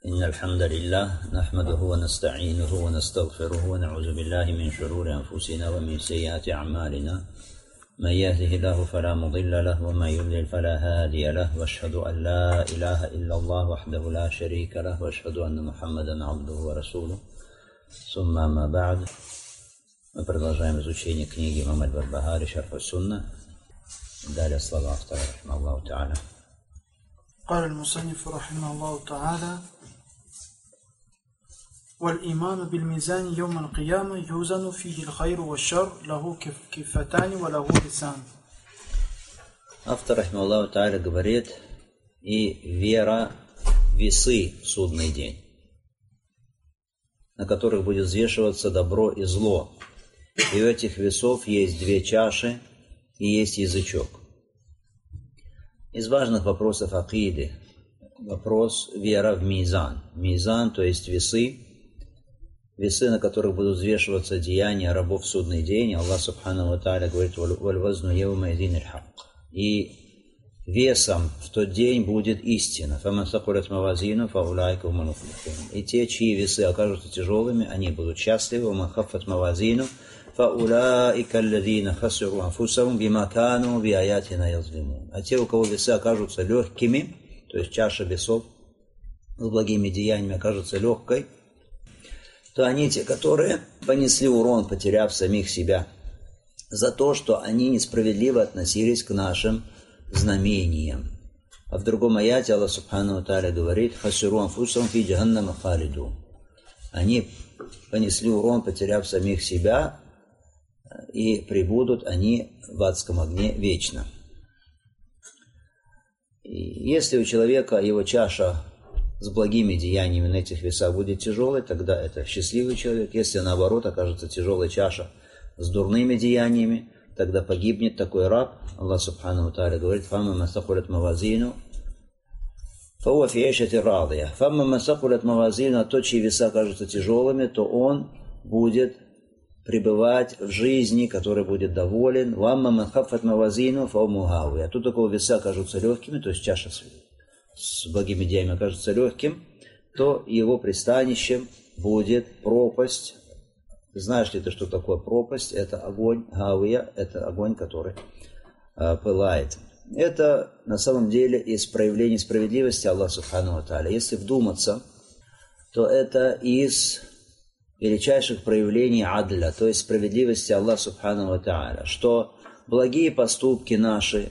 إن الحمد لله نحمده ونستعينه ونستغفره ونعوذ بالله من شرور أنفسنا ومن سيئات أعمالنا من يهده الله فلا مضل له ومن يضلل فلا هادي له وأشهد أن لا إله إلا الله وحده لا شريك له وأشهد أن محمدا عبده ورسوله ثم أما بعد. Мы продолжаем изучение книги имама аль-Барбахари «Шарх ас-Сунна». Далее слова автора, рахимахуллаху та'аля. قال المصنف رحمه الله تعالى: والإيمان بالميزان يوم القيامة يوزن فيه الخير والشر له كفتان وله لسان. Автор, рахимахуллаху та'аля, говорит: и вера в весы в судный день, на которых будет взвешиваться добро и зло. И у этих весов есть две чаши и есть язычок. Из важных вопросов акиды вопрос вера в мизан. Мизан, то есть весы, на которых будут взвешиваться деяния рабов в судный день. Аллах субхану ва тааля говорит: «Валь вазну яума идин аль-хак». И весом в тот день будет истина. «Фаман сакулят мавазину фаулайка хумул муфлихун». И те, чьи весы окажутся тяжелыми, они будут счастливы. «Ваман хаффат мавазину фаулайка аллазина хасиру анфусахум бима кану би аятина язлимун». А те, у кого весы окажутся легкими, то есть чаша весов с благими деяниями окажется легкой, то они те, которые понесли урон, потеряв самих себя, за то, что они несправедливо относились к нашим знамениям. А в другом аяте Аллах субхану ва тааля говорит: «Хасиру анфусахум фи джаханнама халиду». Они понесли урон, потеряв самих себя, и пребудут они в адском огне вечно. И если у человека его чаша с благими деяниями на этих весах будет тяжелой, тогда это счастливый человек. Если наоборот окажется тяжелая чаша с дурными деяниями, тогда погибнет такой раб. Аллах субхану ва тааля говорит: «Фамма ман сакулят мавазину фауа фи айшати радия». «Фамма ман сакулят мавазину», а тот, чьи веса окажутся тяжелыми, то он будет пребывать в жизни, который будет доволен. «Вамма ман хаффат мавазину фау мухави». А тот, у кого веса окажутся легкими, то есть чаша с благими деяниями окажется легким, то его пристанищем будет пропасть. Знаешь ли ты, что такое пропасть? Это огонь, гавия, это огонь, который пылает. Это на самом деле из проявлений справедливости Аллаха субхану ва тааля. Если вдуматься, то это из величайших проявлений адля, то есть справедливости Аллаха субхану ва тааля, что благие поступки наши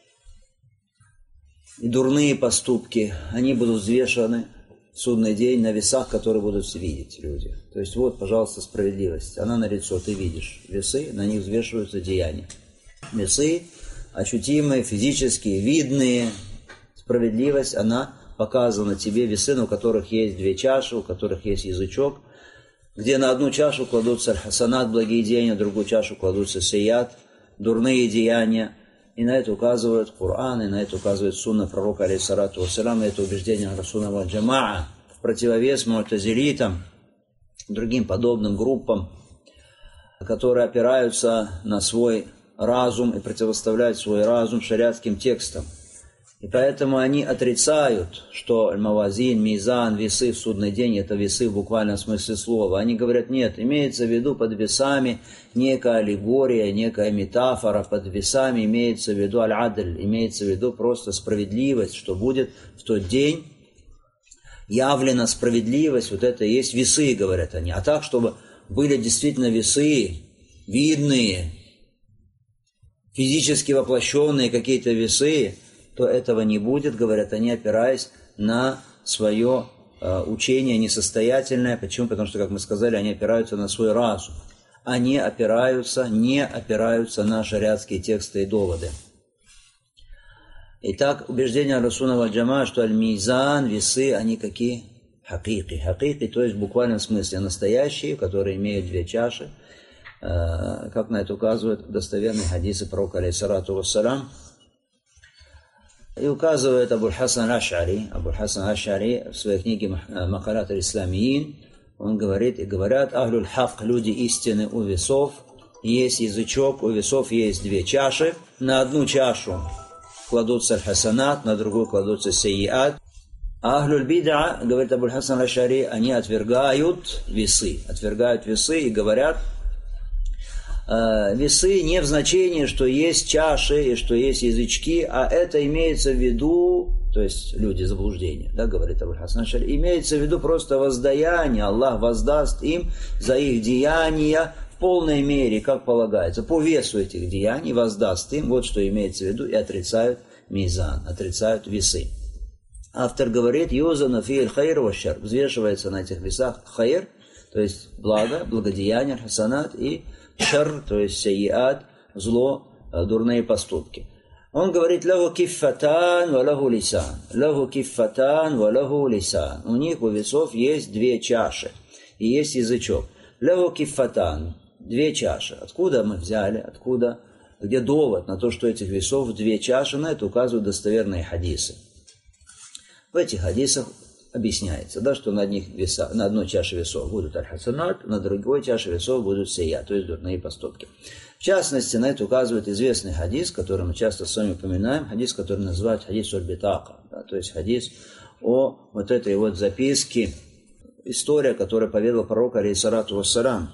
и дурные поступки, они будут взвешены в судный день на весах, которые будут видеть люди. То есть вот, пожалуйста, справедливость. Она налицо, ты видишь весы, на них взвешиваются деяния. Весы ощутимые, физические, видные. Справедливость, она показана тебе, весы, у которых есть две чаши, у которых есть язычок, где на одну чашу кладутся аль-хасанат, благие деяния, на другую чашу кладутся сейят, дурные деяния. И на это указывает Коран, и на это указывает сунна пророка, алейхиссалату вассалям, и это убеждение Расуна валь Джамаа, в противовес му'тазилитам, другим подобным группам, которые опираются на свой разум и противоставляют свой разум шариатским текстам. И поэтому они отрицают, что мавазин, мизан, весы в судный день – это весы в буквальном смысле слова. Они говорят: нет, имеется в виду под весами некая аллегория, некая метафора, под весами имеется в виду аль-адль, имеется в виду просто справедливость, что будет в тот день явлена справедливость, вот это и есть весы, говорят они. А так, чтобы были действительно весы, видные, физически воплощенные какие-то весы, то этого не будет, говорят они, опираясь на свое учение несостоятельное. Почему? Потому что, как мы сказали, они опираются на свой разум. Они не опираются на шариатские тексты и доводы. Итак, убеждение Расуна валь Джамаа, что аль-мизан, весы, они какие? Хакики. Хакики, то есть в буквальном смысле настоящие, которые имеют две чаши, как на это указывают достоверные хадисы пророка, алейхиссалату вассалям. И указывает Абуль-Хасан Аш'ари. Абуль-Хасан Аш'ари в своей книге «Макалат аль-Исламиин», он говорит, и говорят: ахлюль хак, люди истины, у весов есть язычок, у весов есть две чаши. На одну чашу кладутся аль-хасанат, на другую кладутся сейиат. Ахлюль бид'a, говорит Абуль Хасан Аш-Ша'ри, они отвергают весы и говорят, весы не в значении, что есть чаши и что есть язычки, а это имеется в виду, то есть люди заблуждения, да, говорит Абуль Хасан Аш-Ша'ри, имеется в виду просто воздаяние, Аллах воздаст им за их деяния в полной мере, как полагается, по весу этих деяний воздаст им, вот что имеется в виду, и отрицают мизан, отрицают весы. Автор говорит, юзану фи хайр ва шар, взвешивается на этих весах хайр, то есть благо, благодеяние, хасанат, и шар, то есть сайят, зло, дурные поступки. Он говорит, лаху киффатан ва лаху лисан. Лаху киффатан ва лаху лисан. У них, у весов, есть две чаши и есть язычок. Лаху киффатан, две чаши. Откуда мы взяли, откуда, где довод на то, что этих весов две чаши, на это указывают достоверные хадисы. В этих хадисах объясняется, да, что на одной чаше весов будут аль-хасанат, на другой чаше весов будут сия, то есть дурные поступки. В частности, на это указывает известный хадис, который мы часто с вами упоминаем, хадис, который называют хадис аль-битака, да, то есть хадис о вот этой вот записке, история, которую поведал пророк, алейхиссалату вассалям,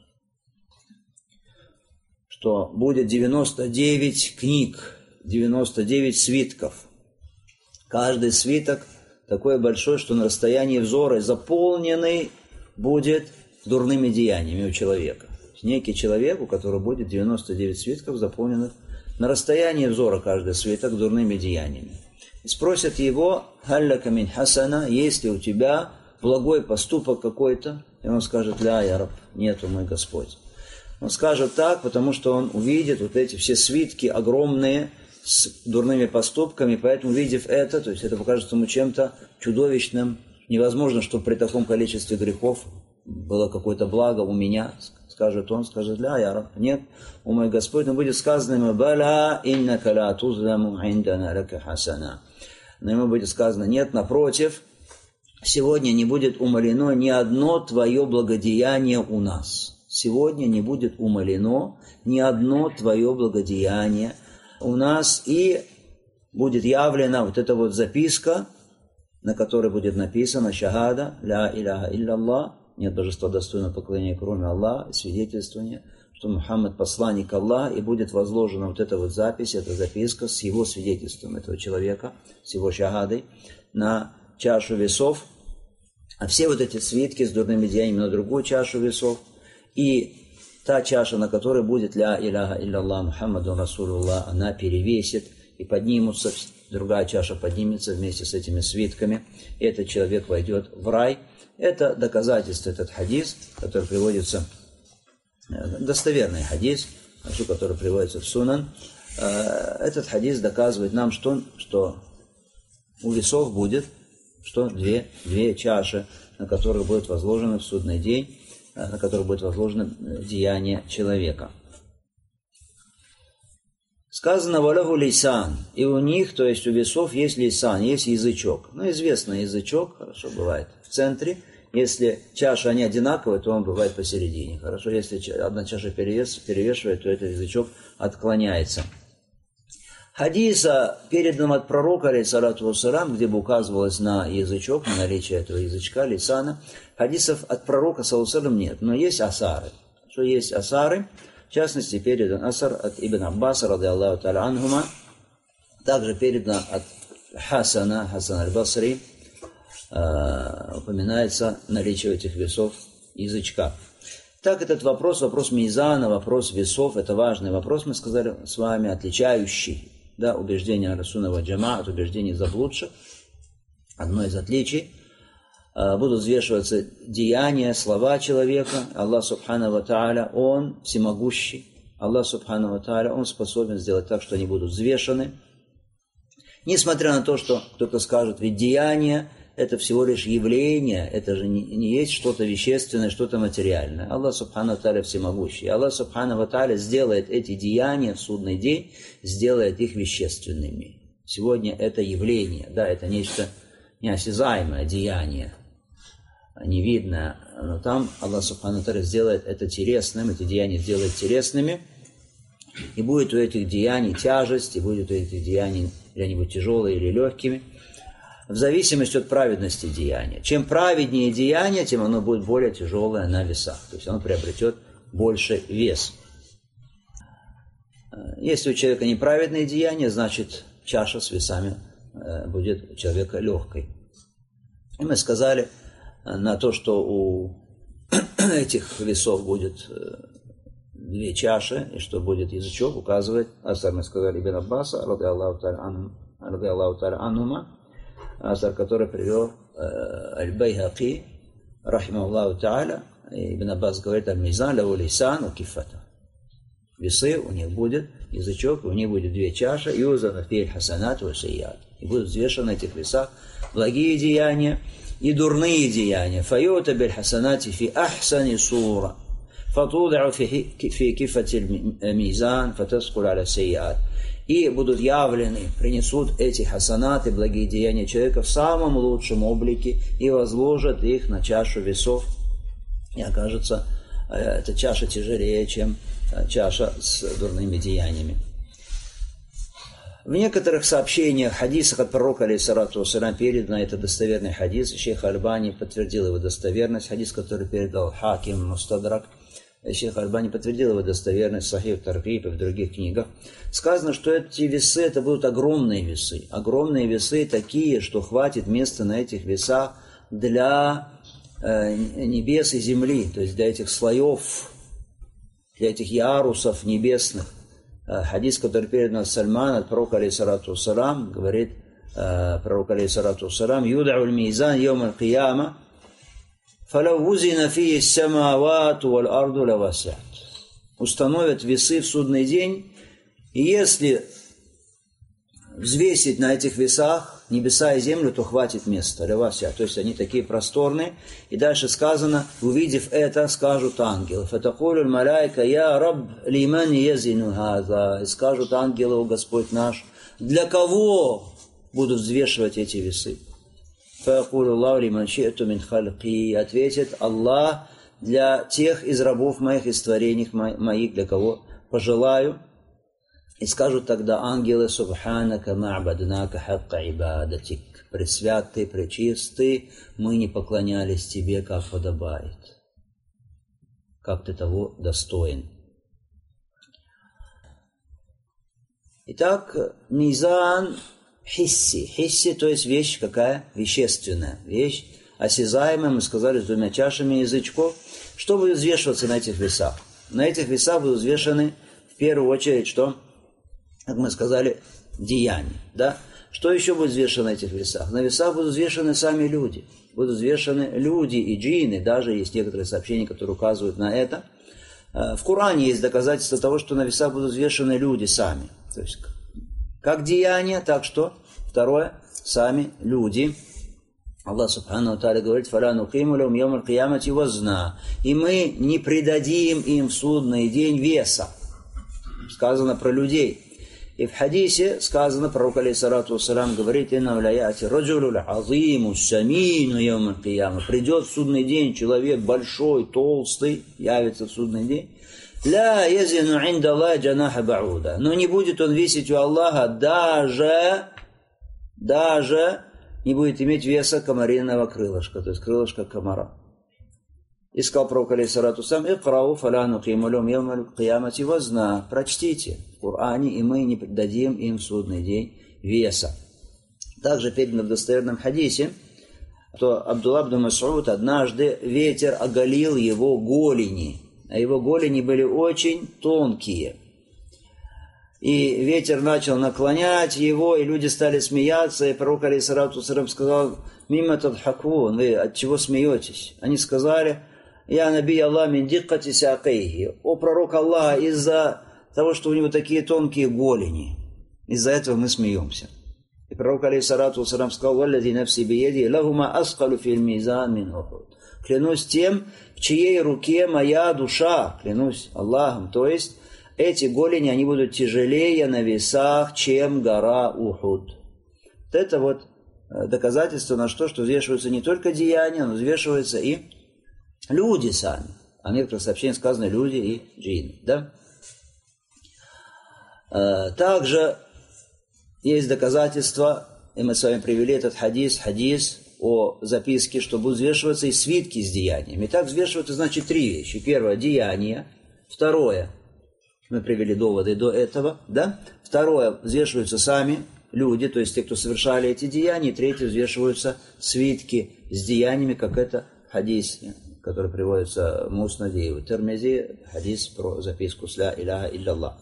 что будет 99 книг, 99 свитков. Каждый свиток такой большой, что на расстоянии взора заполненный будет дурными деяниями у человека. Некий человек, у которого будет 99 свитков, заполненных на расстоянии взора каждый свиток дурными деяниями. И спросят его, «Халляка мин хасана, есть ли у тебя благой поступок какой-то?» И он скажет, «Ля, я раб, нету, мой Господь». Он скажет так, потому что он увидит вот эти все свитки огромные, с дурными поступками, поэтому, увидев это, то есть это покажется ему чем-то чудовищным. Невозможно, чтобы при таком количестве грехов было какое-то благо у меня, скажет он, скажет, ля, я раб, нет, о мой Господь, но будет сказано ему, бала иннака ла тузламу индана лака хасана. Но ему будет сказано, нет, напротив, сегодня не будет умалено ни одно твое благодеяние у нас. Сегодня не будет умалено ни одно твое благодеяние у нас, и будет явлена вот эта вот записка, на которой будет написано шахада, ля иляха илляллах, нет божества достойного поклонения, кроме Аллаха, свидетельствование, что Мухаммад посланник Аллаха, и будет возложена вот эта вот запись, эта записка с его свидетельством этого человека, с его шахадой, на чашу весов, а все вот эти свитки с дурными деяниями на другую чашу весов, и та чаша, на которой будет ля иляха илляллах Мухаммаду Расулуллах, она перевесит и поднимутся, другая чаша поднимется вместе с этими свитками, и этот человек войдет в рай. Это доказательство, этот хадис, который приводится, достоверный хадис, который приводится в Сунан. Этот хадис доказывает нам, что у весов будет две чаши, на которых будет возложено в судный день, на которых будет возложено деяние человека. Сказано «Валаху лисан», и у них, то есть у весов, есть лисан, есть язычок. Ну, известный язычок, хорошо, бывает в центре. Если чаши, они одинаковые, то он бывает посередине. Хорошо, если одна чаша перевешивает, то этот язычок отклоняется. Хадиса, переданного от пророка, алейхиссалату вассалям, где бы указывалось на язычок, на наличие этого язычка, лисана, хадисов от пророка, саллаллаху алейхи ва саллям, нет, но есть асары. Что есть асары? В частности, передан асар от Ибн Аббаса, ради Аллаху та'аля анхума, также передан от Хасан аль-Басри, упоминается наличие этих весов язычка. Так, этот вопрос мизана, вопрос весов, это важный вопрос, мы сказали с вами, отличающий, да, убеждение Ахлю-сунна ва джамаа от убеждений заблудших. Одно из отличий. Будут взвешиваться деяния, слова человека. Аллах субхану ва тааля, Он всемогущий. Аллах субхану ва тааля, Он способен сделать так, что они будут взвешены. Несмотря на то, что кто-то скажет, ведь деяния это всего лишь явление, это же не есть что-то вещественное, что-то материальное. Аллах субхану ва тааля всемогущий. Аллах субхану ва тааля сделает эти деяния в судный день, сделает их вещественными. Сегодня это явление, да, это нечто неосязаемое деяние, невидное, но там Аллах субхану ва тааля сделает это телесным, эти деяния сделает телесными, и будет у этих деяний тяжесть, и будет у этих деяний где-нибудь тяжелые или легкими. в зависимости от праведности деяния. Чем праведнее деяние, тем оно будет более тяжелое на весах. То есть оно приобретет больше вес. Если у человека неправедные деяния, значит чаша с весами будет у человека легкой. И мы сказали на то, что у этих весов будет две чаши, и что будет язычок, указывает, асар мы сказали Ибн Аббаса, ради Аллаху та'аля анума, асар, который привел Аль-Байхақи, рахимахуллаху та'аля, Ибн Аббас говорит, аль-мизан лаву лисан у кифата. Весы, у них будет язычок, у них будет две чаши, юзана фи хасанат ва сайят. И будут взвешены на этих весах благие деяния и дурные деяния. Файота биль хасанати фи ахсани сура. Фатудау фи кифати мизан, фатаскуль аля сайят. И будут явлены, принесут эти хасанаты, благие деяния человека в самом лучшем облике и возложат их на чашу весов. И окажется, эта чаша тяжелее, чем чаша с дурными деяниями. В некоторых сообщениях, хадисах от пророка, алейхиссалату вассалям, передано, это достоверный хадис, шейх Альбани подтвердил его достоверность, хадис, который передал Хаким Мустадрак, шейх Альбани подтвердил его достоверность, Сахих Таргиб и в других книгах. Сказано, что эти весы, это будут огромные весы такие, что хватит места на этих весах для небес и земли, то есть для этих слоев, для этих ярусов небесных. Хадис, который передан Сальман от пророка, алейхиссалату вассалям, говорит пророк, алейхиссалату вассалям, «Юд'у аль-мизан йом аль-кияма, фалау вузина фии ас-самавату валь-арду лавасят». Установят весы в судный день, и если взвесить на этих весах небеса и землю, то хватит места, лавасят. То есть они такие просторные. И дальше сказано, увидев это, скажут ангелы. «Фатакулю маляйка, я раб лиман езину хаза». И скажут ангелы, о Господь наш, для кого будут взвешивать эти весы? «Факулю Аллаху лиман ши'ту мин халки». Ответит Аллах, для тех из рабов моих, из творений моих, для кого пожелаю. И скажут тогда ангелы, «Субханака ма'баднака хакка ибадатик». Пресвятый, пречистый, мы не поклонялись тебе, как подобает, как ты того достоин. Итак, мизан хисси. Хисси, то есть вещь какая? Вещественная. Вещь осязаемая, мы сказали, с двумя чашами язычков. Что будет взвешиваться на этих весах? На этих весах будут взвешены, в первую очередь, что? Как мы сказали, деяния. Да? Что еще будет взвешено на этих весах? На весах будут взвешены сами люди. Будут взвешены люди и джинны. Даже есть некоторые сообщения, которые указывают на это. В Коране есть доказательства того, что на весах будут взвешены люди сами. То есть, как деяния, так что, второе, сами люди. Аллах Субхану Тааля говорит, «Фаля нукиму лахум йом аль-киямати вазна». И мы не придадим им в судный день веса. Сказано про людей. И в хадисе сказано, пророк, алейхиссалату вассалям, говорит, «Инна вляяти раджулю азиму самину йом аль-кияма». Придет в судный день человек большой, толстый, явится в судный день. «Ля язину инда Аллахи джанаха бауда». Но не будет он весить у Аллаха даже не будет иметь веса комариного крылышка, то есть крылышка комара. И сказал пророк, алейхиссалату вассалям, «Икрау фаля нукиму лахум йом аль-киямати вазна». Прочтите в Коране, и мы не дадим им в судный день веса. Также передано в достоверном хадисе, что Абдулла ибн Мас'уд однажды ветер оголил его голени, а его голени были очень тонкие. И ветер начал наклонять его, и люди стали смеяться, и пророк, алейхиссалату вассалям, сказал, «Мимма тадхакун, вы от чего смеетесь?» Они сказали, «Я наби Аллах мин диккати сякайхи». О пророк Аллаха, из-за того, что у него такие тонкие голени, из-за этого мы смеемся. И пророк, алейхиссалату вассалям, сказал, «Валлади нафси биеди, лахума аскалу фил мизан мин ухуд». Клянусь тем, в чьей руке моя душа, клянусь Аллахом, то есть эти голени, они будут тяжелее на весах, чем гора Ухуд. Вот это вот доказательство на что взвешиваются не только деяния, но взвешиваются и люди сами. А в некоторых сообщениях сказано люди и джинны. Да? Также есть доказательства и мы с вами привели этот хадис о записке, что будут взвешиваться и свитки с деяниями. И так взвешиваются, значит, три вещи. Первое – деяние. Второе – мы привели доводы до этого, да? Второе – взвешиваются сами люди, то есть те, кто совершали эти деяния. И третье – взвешиваются свитки с деяниями, как это хадис, который приводится в Муснаде и в Тирмизи, хадис про записку с ля иляха илля-Аллах.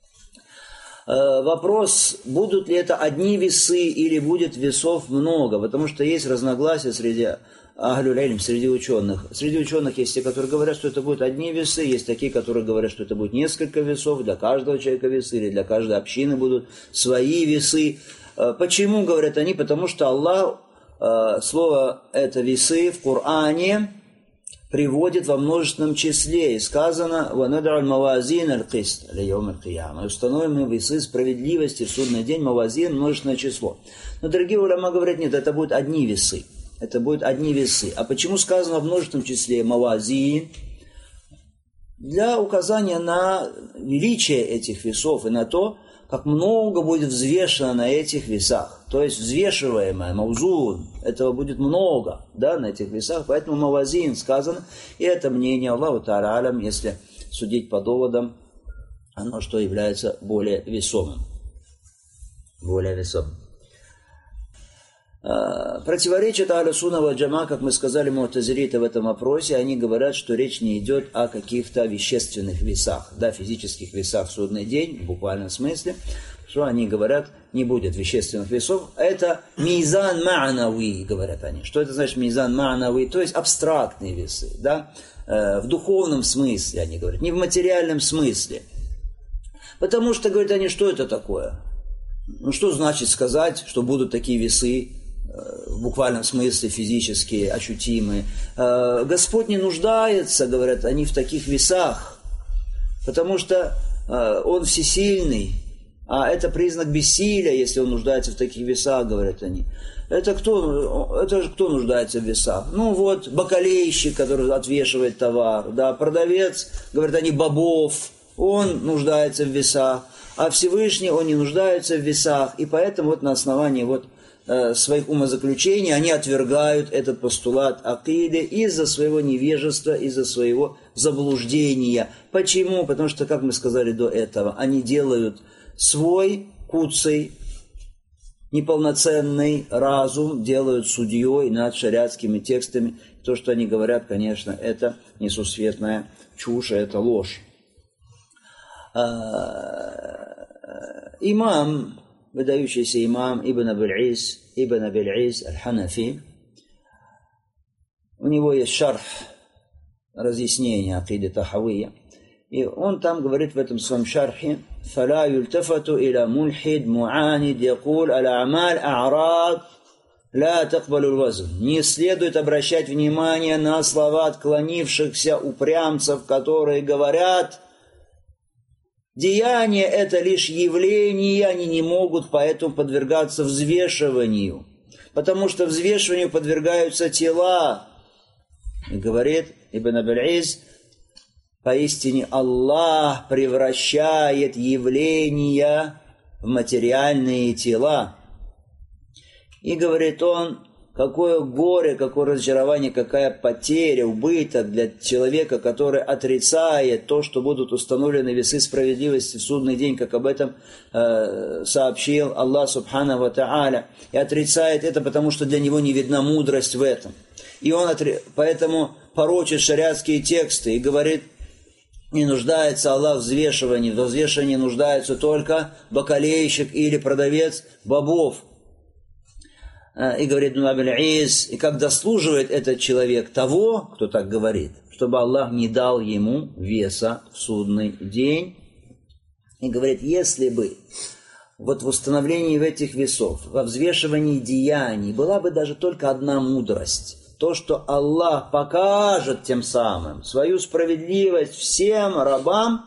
Вопрос, будут ли это одни весы или будет весов много, потому что есть разногласия среди ахлюль илм, среди ученых. Среди ученых есть те, которые говорят, что это будут одни весы, есть такие, которые говорят, что это будет несколько весов, для каждого человека весы, или для каждой общины будут свои весы. Почему, говорят они? Потому что Аллах, слово это весы в Коране приводит во множественном числе, и сказано «Ванад'у аль-мавазин аль-кист лийом аль-кияма». И установим мы весы справедливости в судный день, мавазин, множественное число. Но другие уляма говорят, нет, это будут одни весы. Это будут одни весы. А почему сказано в множественном числе мавазин? Для указания на величие этих весов и на то, как много будет взвешено на этих весах. То есть взвешиваемое, маузун, этого будет много, да, на этих весах. Поэтому мавазин сказано, и это мнение Аллаху Та'аля алям, если судить по доводам, оно что является более весомым. Более весомым. Противоречит Ахлю Сунна валь Джамаа, как мы сказали, му'тазилиты в этом вопросе, они говорят, что речь не идет о каких-то вещественных весах, да, физических весах в судный день, в буквальном смысле, что они говорят, не будет вещественных весов, это мизан ма'науи, говорят они. Что это значит мизан ма'науи? То есть абстрактные весы, да, в духовном смысле, они говорят, не в материальном смысле. Потому что, говорят они, что это такое? Ну, что значит сказать, что будут такие весы, в буквальном смысле физические, ощутимые. Господь не нуждается, говорят они, в таких весах, потому что Он всесильный, а это признак бессилия, если Он нуждается в таких весах, говорят они. Это же кто нуждается в весах? Ну вот, бакалейщик, который отвешивает товар, да, продавец, говорят они, бобов, он нуждается в весах, а Всевышний, Он не нуждается в весах, и поэтому вот на основании вот своих умозаключений они отвергают этот постулат акиды из-за своего невежества, из-за своего заблуждения. Почему? Потому что, как мы сказали до этого, они делают свой куцый, неполноценный разум, делают судьей над шариатскими текстами. То, что они говорят, конечно, это несусветная чушь, это ложь. Имам, выдающийся имам Ибн Абиль-Ис аль-Ханафи, у него есть шарх, разъяснение акиды тахавия, и он там говорит в этом своем шархе: «Фала юльтафату иля мульхид муанид якуль аль-амаль а'рад ла такбалу вазн». Не следует обращать внимание на слова отклонившихся упрямцев, которые говорят: деяния – это лишь явления, они не могут поэтому подвергаться взвешиванию, потому что взвешиванию подвергаются тела. И говорит Ибн Абиль-Ис: поистине Аллах превращает явления в материальные тела. И говорит он, какое горе, какое разочарование, какая потеря, убыток для человека, который отрицает то, что будут установлены весы справедливости в судный день, как об этом сообщил Аллах Субханаху ва Та'аля. И отрицает это, потому что для него не видна мудрость в этом. И он поэтому порочит шариатские тексты и говорит: не нуждается Аллах в взвешивании, в взвешивании нуждается только бакалейщик или продавец бобов. И говорит Ибн Абиль-Ис, и как дослуживает этот человек того, кто так говорит, чтобы Аллах не дал ему веса в судный день. И говорит, если бы вот в установлении этих весов, во взвешивании деяний была бы даже только одна мудрость, то, что Аллах покажет тем самым свою справедливость всем рабам,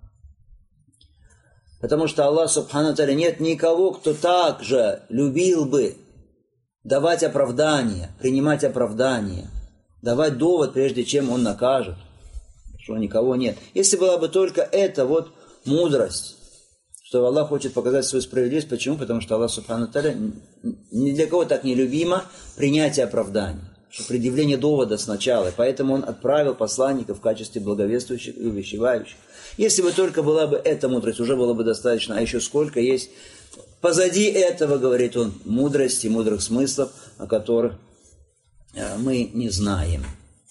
потому что Аллах Субхану Тааля, нет никого, кто так же любил бы давать оправдание, принимать оправдание, давать довод, прежде чем Он накажет, что никого нет. Если была бы только эта вот мудрость, Что Аллах хочет показать свою справедливость. Почему? Потому что Аллах Субхану Тааля ни для кого так нелюбимо принятие оправданий. Что предъявление довода сначала. Поэтому Он отправил посланников в качестве благовествующих и увещевающих. Если бы только была бы эта мудрость, уже было бы достаточно. А еще сколько есть позади этого, говорит Он, мудрости, мудрых смыслов, о которых мы не знаем.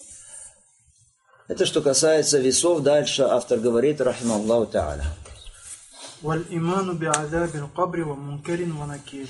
Это что касается весов. Дальше автор говорит, рахимахуллаху та'аля. والإيمان بعذاب القبر ومنكر ونكير.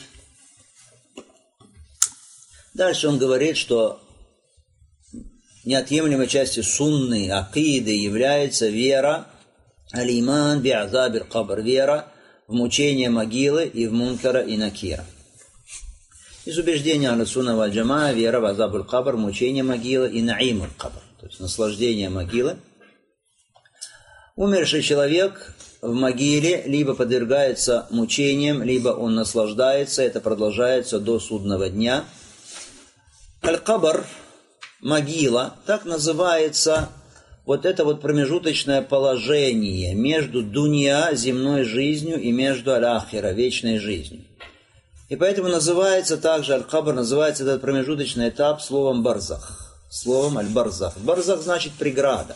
Дальше он говорит, что неотъемлемой частью сунны, акиды является вера, аль-иман би'азаб аль-кабр, вера в мучение могилы и в мункара и накира. Из убеждения ахлю-сунна валь джамаа вера в азаб аль-кабр, мучение могилы и наим аль-кабр, то есть наслаждение могилы. Умерший человек в могиле либо подвергается мучениям, либо он наслаждается, это продолжается до судного дня. Аль-Кабр, могила, так называется вот это вот промежуточное положение между дунья, земной жизнью, и между аль-ахира, вечной жизнью. И поэтому называется также Аль-Кабр, называется этот промежуточный этап словом барзах, словом аль-барзах. Барзах значит преграда.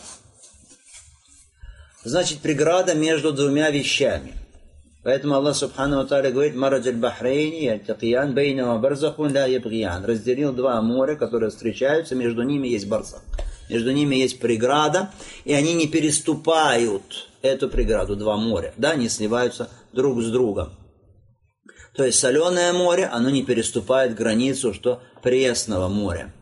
Значит преграда между двумя вещами. Поэтому Аллах Субхану ва Тааля говорит, «Марадж аль-бахрейни яльтакиян бейнама барзахун ля ябгиян». Разделил два моря, которые встречаются, между ними есть барзах. Между ними есть преграда, и они не переступают эту преграду, два моря, да, не сливаются друг с другом. То есть соленое море, оно не переступает границу, что пресного моря.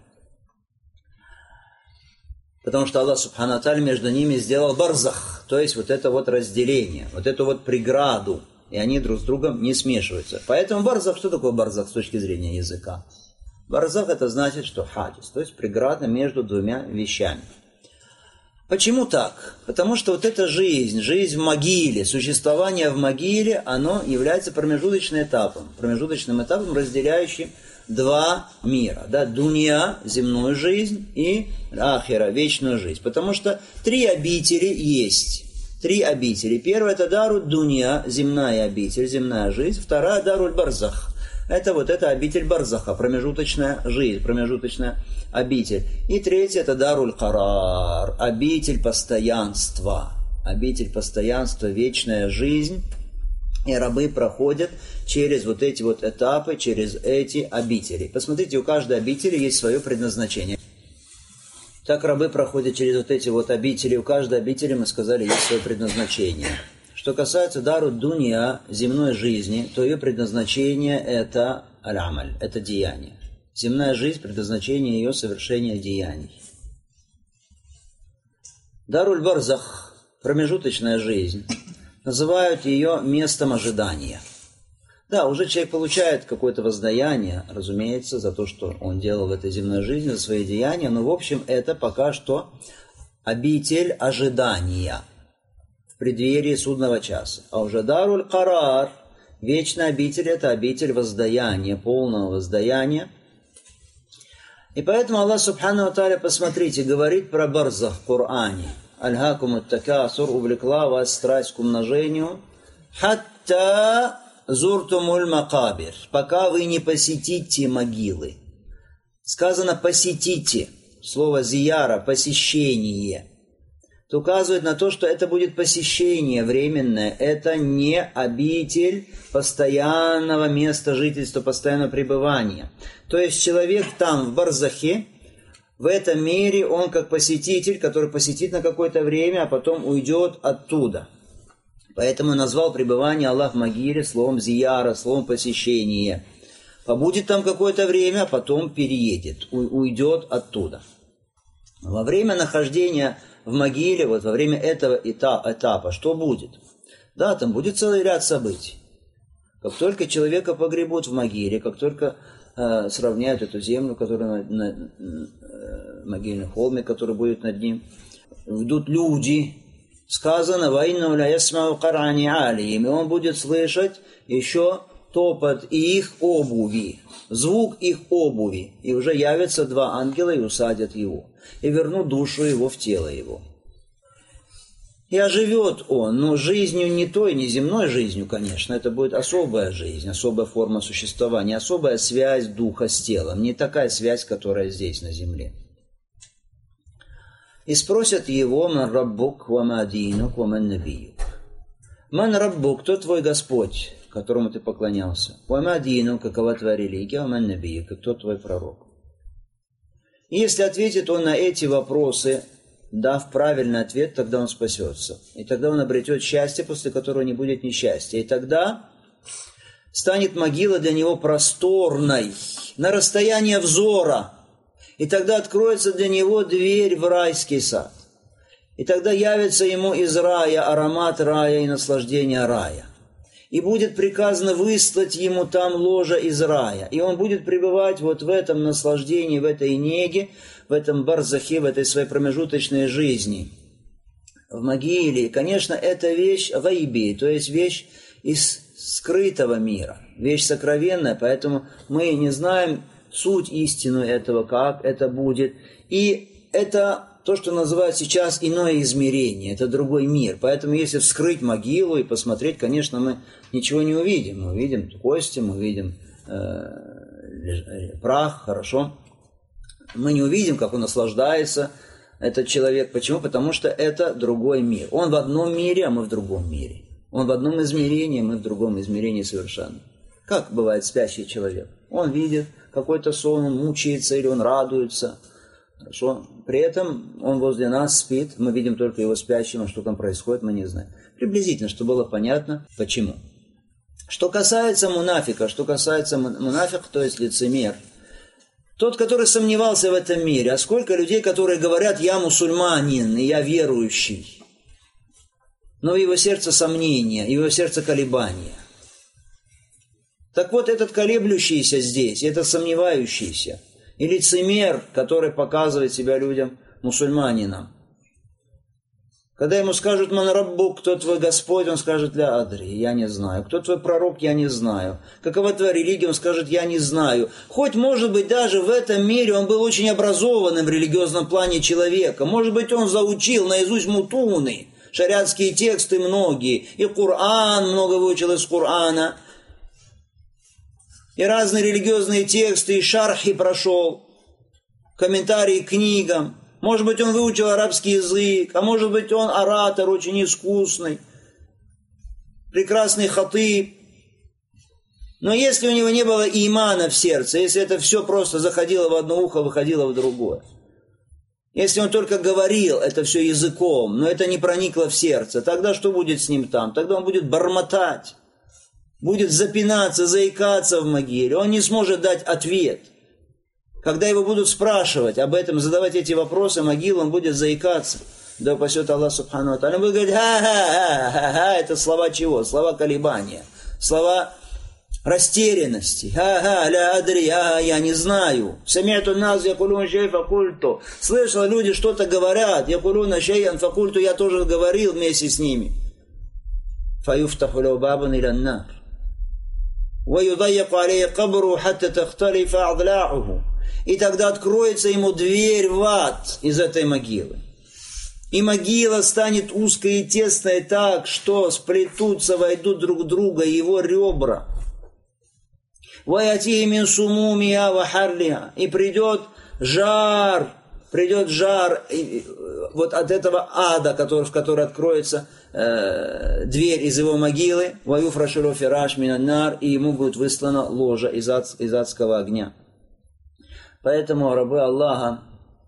Потому что Аллах Субхану ва Тааля между ними сделал барзах, то есть вот это вот разделение, вот эту вот преграду, и они друг с другом не смешиваются. Поэтому барзах, что такое барзах с точки зрения языка? Барзах это значит, что хадис, то есть преграда между двумя вещами. Почему так? Потому что вот эта жизнь в могиле, существование в могиле, оно является промежуточным этапом, разделяющим два мира, да, дунья, земную жизнь, и ахира, вечную жизнь. Потому что три обители есть. Три обители. Первая это дару дунья, земная обитель, земная жизнь. Вторая даруль барзах. Это вот эта обитель барзаха, промежуточная жизнь, промежуточная обитель. И третья это даруль карар, обитель постоянства. Обитель постоянства, вечная жизнь. И рабы проходят через вот эти вот этапы, через эти обители. Посмотрите, у каждой обители есть свое предназначение. Так рабы проходят через вот эти вот обители. У каждой обители, мы сказали, есть свое предназначение. Что касается дару дунья, земной жизни, то ее предназначение это аль-амаль, это деяние. Земная жизнь, предназначение ее совершения деяний. Даруль барзах, промежуточная жизнь, называют ее местом ожидания. Да, уже человек получает какое-то воздаяние, разумеется, за то, что он делал в этой земной жизни, за свои деяния, но в общем это пока что обитель ожидания в преддверии судного часа. А уже даруль карар, вечная обитель, это обитель воздаяния, полного воздаяния. И поэтому Аллах Субхану ва Тааля, посмотрите, говорит про барзах в Коране. Аль-хакум ат-такасур, увлекла вас страсть к умножению, хатта зуртумуль макабир, пока вы не посетите могилы. Сказано посетите, слово зияра, посещение. Это указывает на то, что это будет посещение временное, это не обитель постоянного места жительства, постоянного пребывания. То есть человек там, в барзахе, в этом мире, он как посетитель, который посетит на какое-то время, а потом уйдет оттуда. Поэтому назвал пребывание Аллах в могиле словом зияра, словом посещение. Побудет там какое-то время, а потом переедет, уйдет оттуда. Во время нахождения в могиле, вот во время этого этапа, что будет? Да, там будет целый ряд событий. Как только человека погребут в могиле, как только сравняют эту землю, которая на могильный холмик, который будет над ним, идут люди, сказано, «Ваинну ля ясмау карани алиим», и он будет слышать еще топот их обуви, звук их обуви, и уже явятся два ангела и усадят его, и вернут душу его в тело его. И оживет он, но жизнью не той, не земной жизнью, конечно, это будет особая жизнь, особая форма существования, особая связь духа с телом, не такая связь, которая здесь, на земле. И спросят его: «Ман раббук, ва ма динук, ва ман набиюк». «Ман раббук», кто твой Господь, которому ты поклонялся? «Ва ма динук», какова твоя религия? «Ва ман набиюк», кто твой пророк? И если ответит он на эти вопросы, дав правильный ответ, тогда он спасется. И тогда он обретет счастье, после которого не будет несчастья. И тогда станет могила для него просторной, на расстояние взора. И тогда откроется для него дверь в райский сад. И тогда явится ему из рая аромат рая и наслаждение рая. И будет приказано выслать ему там ложа из рая. И он будет пребывать вот в этом наслаждении, в этой неге, в этом барзахе, в этой своей промежуточной жизни, в могиле. И, конечно, это вещь гайби, то есть вещь из скрытого мира, вещь сокровенная, поэтому мы не знаем суть истину этого, как это будет. И это то, что называют сейчас иное измерение, это другой мир. Поэтому если вскрыть могилу и посмотреть, конечно, мы ничего не увидим. Мы увидим кости, мы увидим прах, хорошо. Мы не увидим, как он наслаждается, этот человек. Почему? Потому что это другой мир. Он в одном мире, а мы в другом мире. Он в одном измерении, мы в другом измерении совершенно. Как бывает спящий человек? Он видит какой-то сон, он мучается или он радуется. Хорошо? При этом он возле нас спит, мы видим только его спящим, а что там происходит, мы не знаем. Приблизительно, чтобы было понятно, почему. Что касается мунафика, то есть лицемер, тот, который сомневался в этом мире, а сколько людей, которые говорят: «Я мусульманин, и я верующий», но в его сердце сомнения, в его сердце колебания. Так вот, этот колеблющийся здесь, этот сомневающийся, и лицемер, который показывает себя людям мусульманином. Когда ему скажут: «Ман раббук», кто твой Господь, он скажет: «Ля адри», я не знаю. Кто твой пророк, я не знаю. Какова твоя религия, он скажет: я не знаю. Хоть, может быть, даже в этом мире он был очень образованным в религиозном плане человека. Может быть, он заучил наизусть мутуны, шариатские тексты многие, и Коран, много выучил из Корана, и разные религиозные тексты, и шархи прошел, комментарии к книгам. Может быть, он выучил арабский язык, а может быть, он оратор очень искусный, прекрасный хатыб. Но если у него не было имана в сердце, если это все просто заходило в одно ухо, выходило в другое, если он только говорил это все языком, но это не проникло в сердце, тогда что будет с ним там? Тогда он будет бормотать, будет запинаться, заикаться в могиле, он не сможет дать ответ. Когда его будут спрашивать об этом, задавать эти вопросы, могила, он будет заикаться. Да упасет Аллах Субхану ва Тааля. Он будет говорить: ха-ха-ха-ха-ха. Это слова чего? Слова колебания. Слова растерянности. Ха-ха, ля адри, я не знаю. Сами'ту нас якулун шей факульту. Слышал, люди что-то говорят. Якулун шей'ан факульту. Я тоже говорил вместе с ними. Фаюфтаху лау бабун илян нар. وَيُضَيَّقُ عَلَيْهِ قَبْرُهُ حَتَّى تَخْتَلِفَ أَضْلَاعُهُ. И тогда откроется ему дверь в ад из этой могилы. И могила станет узкой и тесной так, что сплетутся, войдут друг в друга его ребра. وَيَأْتِيهِ مِنْ سُمُومِهَا وَحَرِّهَا. И придет жар вот от этого ада, в который откроется дверь из его могилы, وَيُفْرَشُ فِرَاشٌ مِنَ النَّارِ. И ему будет выслана ложа из адского огня. Поэтому, рабы Аллаха,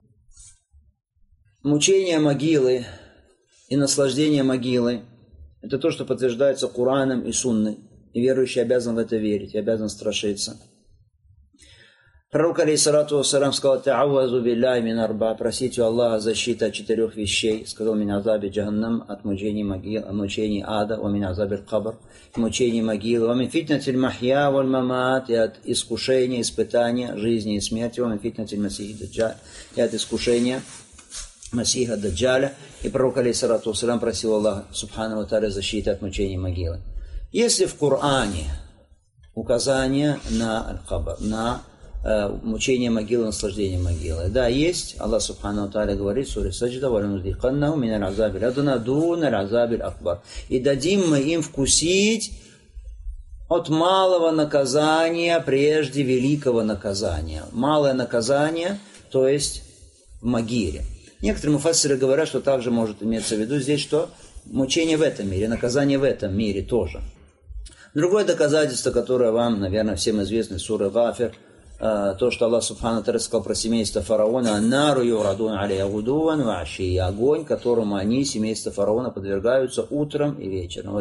мучение могилы и наслаждение могилы – это то, что подтверждается Кораном и Сунной. И верующий обязан в это верить, обязан страшиться. Пророк, алейхиссалату вассалям, сказал: «Та'аввазу билляхи мин арба». Просите у Аллаха защиты от 4 вещей. Сказал: «Мин азаби джаханнам», от мучений могил, от мучений ада, «Ва мин азаби кабр», мучений могилы, «Ва мин фитнатиль махья валь мамат», и от искушения, испытания, жизни и смерти, «Ва мин фитнатиль масихи даджаль», и от искушения Масиха Даджаля. И пророк, алейхиссалату вассалям, просил Аллаха Субхану ва Тааля защиты от мучений могилы. Если в Коране указание на аль-кабр, на мучение могилы, наслаждение могилы. Да, есть. Аллах Субхану Тааля говорит в суре Саджда: «Валянудиханнаху миналь азабиль адна дуналь азабиль акбар». И дадим мы им вкусить от малого наказания прежде великого наказания. Малое наказание, то есть в могиле. Некоторые муфассиры говорят, что также может иметься в виду здесь, что мучение в этом мире, наказание в этом мире тоже. Другое доказательство, которое вам, наверное, всем известно, сура Гафир, то, что Аллах Субхану Тааля сказал про семейство фараона: «Нару юрадун алейя гудуван ва ашия», огонь, которому они, семейство фараона, подвергаются утром и вечером.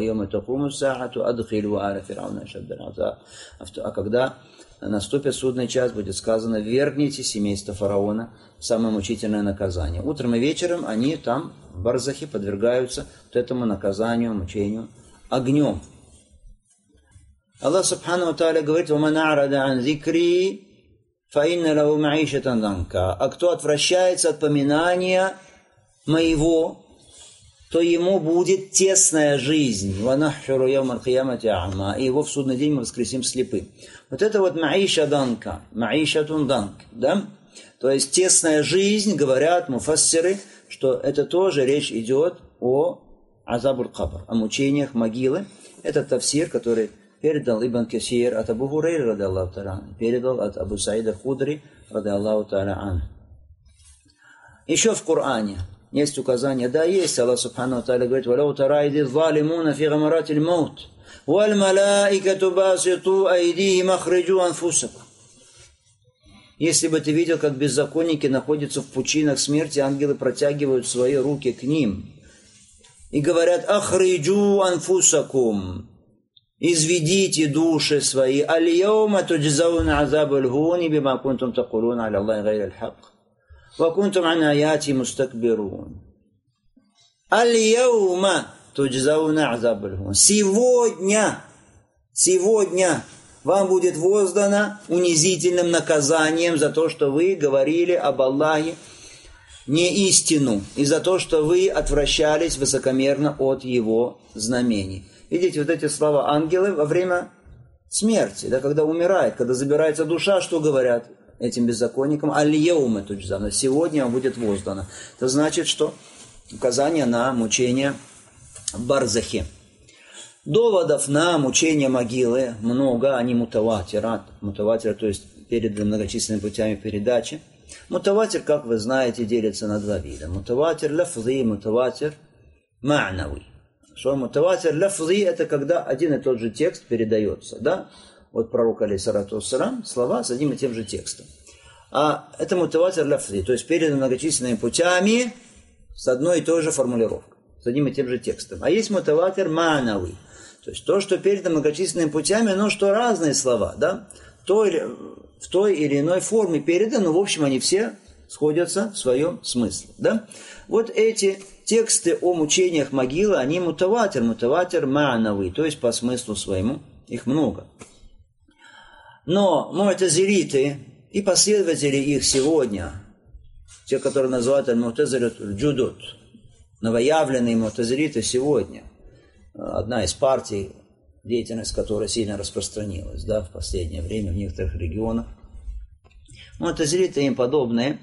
А когда наступит судный час, будет сказано: «Вергните семейство фараона в самое мучительное наказание». Утром и вечером они там, в барзахе, подвергаются вот этому наказанию, мучению огнем. Аллах Субхану Тааля говорит: «Ваман а'рада ан зикри фаинна лаху ма'ишатан данка». А кто отвращается от поминания моего, то ему будет тесная жизнь. «Ванахшуру яумал киямати а'ма». И его в судный день мы воскресим слепым. Вот это вот ма'iша данка, ма'ишатун данк, да? То есть тесная жизнь, говорят муфассиры, что это тоже речь идет о азабуль кабр, о мучениях могилы. Это тафсир, который передал Ибн Касир от Абу Хурайры, ради Аллаху та'аля, передал от Абу Саида Худри, ради Аллаху та'аля ан. Еще в Коране есть указание, да, есть. Аллах Субхану Тааля говорит: «Валау тара иди залимуна фи гамаратиль маут, валь малаикату баситу айдихим ахриджу анфусакум». Если бы ты видел, как беззаконники находятся в пучинах смерти, ангелы протягивают свои руки к ним и говорят: «Ахриджу анфусакум», изведите души свои. «Аль-яума туджзауна азабуль хуни бима кунтум такулуна аля Аллахи гайраль хак, ва кунтум ан аяти мустакбирун». «Аль-яума туджзауна азабуль хуни». Сегодня вам будет воздано унизительным наказанием за то, что вы говорили об Аллахе не истину, и за то, что вы отвращались высокомерно от Его знамений. Видите, вот эти слова ангелы во время смерти, да, когда умирает, когда забирается душа, что говорят этим беззаконникам? «Аль-яума туджзауна». Сегодня вам будет воздано. Это значит, что указание на мучение в барзахе. Доводов на мучение могилы много, они мутаватир, то есть переданы многочисленными путями передачи. Мутаватир, как вы знаете, делится на два вида. Мутаватир лафзи, мутаватир ма'нави. Что мутаватир лафзи — это когда один и тот же текст передается, да? Вот пророк алейхиссалату вассалам, слова с одним и тем же текстом. А это мутаватир лафзи, то есть переданы многочисленными путями с одной и той же формулировкой, с одним и тем же текстом. А есть мутаватир ма'нави. То есть то, что передано многочисленными путями, но что разные слова, да, в той или иной форме переданы, но в общем они все сходятся в своем смысле, да. Вот эти тексты о мучениях могилы, они мутаватир ма'нави, то есть по смыслу своему, их много. Но му'тазилиты и последователи их сегодня, те, которые называют аль-му'тазилят аль-джудуд, новоявленные му'тазилиты сегодня, одна из партий, деятельность которой сильно распространилась, да, в последнее время в некоторых регионах. Му'тазилиты и им подобные,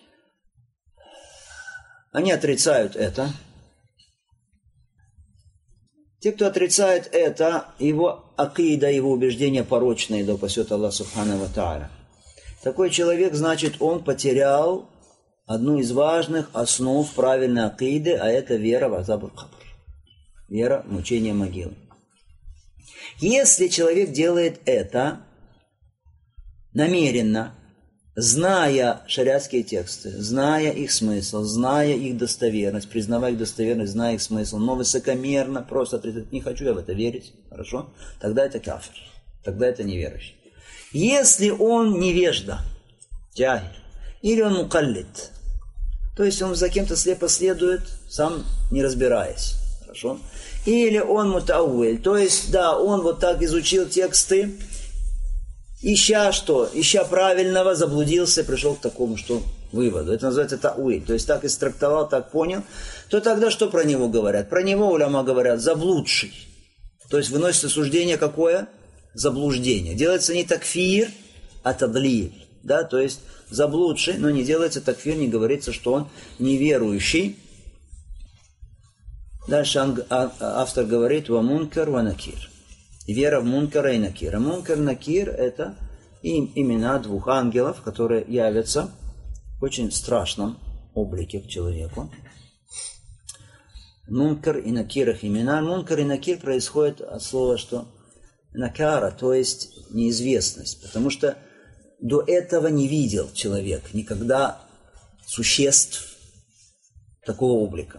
они отрицают это. Те, кто отрицает это, его акида, его убеждения порочные, да упасет Аллах Субхану ва Тааля. Такой человек, значит, он потерял одну из важных основ правильной акиды, а это вера в азабуль кабр. Вера в мучение могилы. Если человек делает это намеренно, зная шариатские тексты, зная их смысл, зная их достоверность, признавая их достоверность, зная их смысл, но высокомерно, просто отрицать: не хочу я в это верить, хорошо? Тогда это кафир, тогда это неверующий. Если он невежда, джахиль, или он мукаллид, то есть он за кем-то слепо следует, сам не разбираясь, хорошо? Или он мутауэль, то есть, да, он вот так изучил тексты, ища что? Ища правильного, заблудился, пришел к такому выводу. Это называется тауэль, то есть так истрактовал, так понял. То тогда что про него говорят? Про него уляма говорят заблудший. То есть выносится суждение какое? Заблуждение. Делается не такфир, а тадлиль. да, то есть заблудший, но не делается такфир, не говорится, что он неверующий. Дальше автор говорит «ва мункар ва накир». Вера в мункара и накира. Мункар, накир – это имена двух ангелов, которые явятся в очень страшном облике к человеку. Мункар и накир их имена. Мункар и накир происходит от слова, что накара, то есть неизвестность. Потому что до этого не видел человек никогда существ такого облика.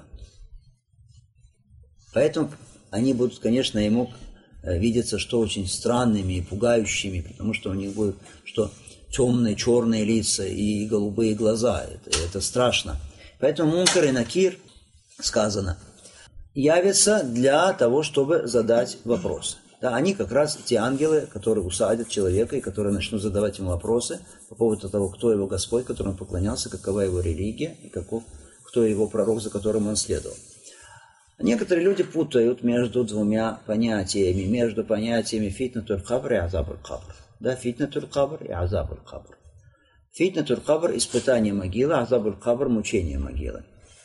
Поэтому они будут, конечно, ему видятся, что очень странными и пугающими, потому что у них будут что темные, черные лица и голубые глаза. Это страшно. Поэтому мункар и накир, сказано, явятся для того, чтобы задать вопросы. Да, они как раз те ангелы, которые усадят человека и которые начнут задавать ему вопросы по поводу того, кто его Господь, которому он поклонялся, какова его религия и кто его пророк, за которым он следовал. Некоторые люди путают между двумя понятиями, между понятиями фитнатуль кабр и азабуль кабр. Да, фитнатуль кабр и азабуль кабр. Фитнатуль кабр – испытание могилы, азабуль кабр – мучение могилы.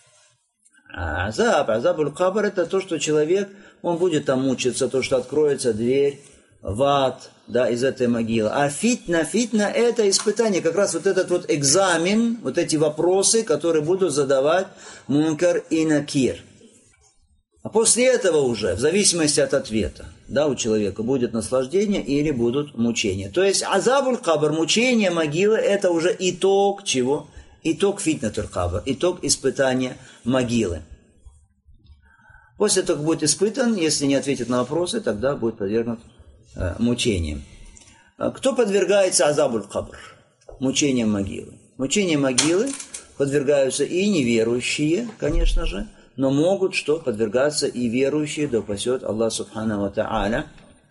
А азабуль кабр – это то, что человек, он будет там мучиться, то, что откроется дверь в ад, да, из этой могилы. А фитна – это испытание, как раз вот этот вот экзамен, вот эти вопросы, которые будут задавать мункар и накир. А после этого уже, в зависимости от ответа, да, у человека будет наслаждение или будут мучения. То есть азабуль кабр, мучение могилы, это уже итог чего? Итог фитнатуль кабр, итог испытания могилы. После того, как будет испытан, если не ответит на вопросы, тогда будет подвергнут мучениям. Кто подвергается азабуль кабр? Мучением могилы. Мучением могилы подвергаются и неверующие, конечно же, но могут что? Подвергаться и верующие, да упасет Аллах Субхану ва Тааля.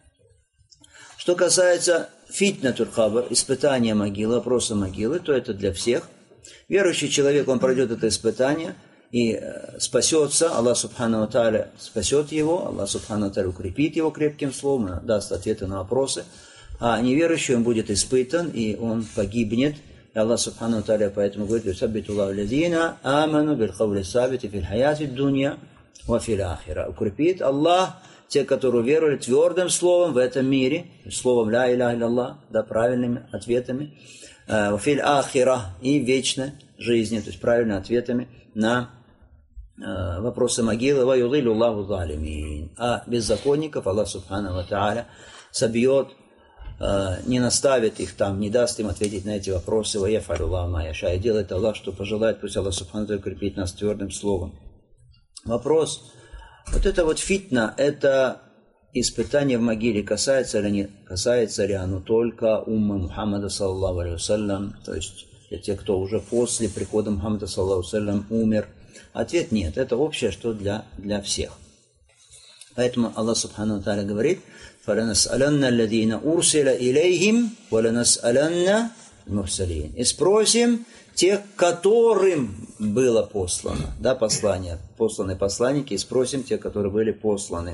Что касается фитнатуль кабр, испытания могилы, вопроса могилы, то это для всех. Верующий человек, он пройдет это испытание и спасется, Аллах Субхану ва Тааля спасет его, Аллах Субхану ва Тааля укрепит его крепким словом, даст ответы на вопросы. А неверующий, он будет испытан, и он погибнет. И Аллах Субхану ва Тааля поэтому говорит: «Юсаббиту Аллаху аллазина аману биль каули сабити фил хаяти дунья ва фил ахира». Укрепит Аллах те, которые веровали твердым словом в этом мире, словом ля иляха илляллах, да, правильными ответами, ва фил ахира, и в вечной жизни, то есть правильными ответами на вопросы могилы. Ва юдиллю Аллаху залимин. А беззаконников Аллах Субхану ва Тааля собьет, не наставит их там, не даст им ответить на эти вопросы. И делает Аллах, что пожелает, пусть Аллах Субхану ва Тааля укрепит нас твердым словом. Вопрос, вот это вот фитна, это испытание в могиле, касается ли оно только уммы Мухаммада саллаллаху алейхи вассалям, то есть те, кто уже после прихода Мухаммада саллаллаху алейхи вассалям умер? Ответ нет, это общее, что для всех. Поэтому Аллах Субхану ва Тааля говорит: فَلَنَسْأَلَنَّ الَّذِينَ أُرْسِلَ إِلَيْهِمْ وَلَنَسْأَلَنَّ الْمُرْسَلِينَ. И спросим тех, которым было послано, да, послание, посланы посланники, и спросим тех, которые были посланы.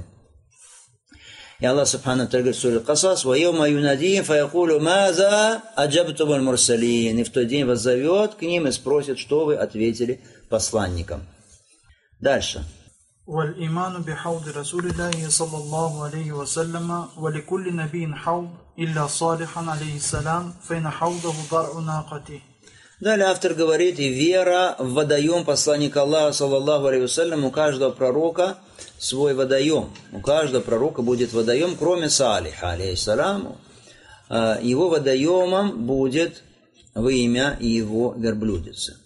И Аллах Субхану ва Тааля говорит в суре Касас: وَيَوْمَ يُنَادِيهِمْ فَيَقُولُ مَاذَا أَجَبْتُمُ الْمُرْسَلِينَ. И в тот день воззовет к ним и спросит, что вы ответили посланникам. Дальше. والإيمان بحوض رسول الله صلى الله عليه وسلم ولكل نبي حوض إلا صالحا عليه السلام فإن حوضه ضرع ناقته. Далее автор говорит: и вера в водоем посланника Аллаха саллаллаху алейхи вассалям, у каждого пророка свой водоем. У каждого пророка будет водоем, кроме Салиха алейхиссаляму. Его водоемом будет во имя его верблюдицы.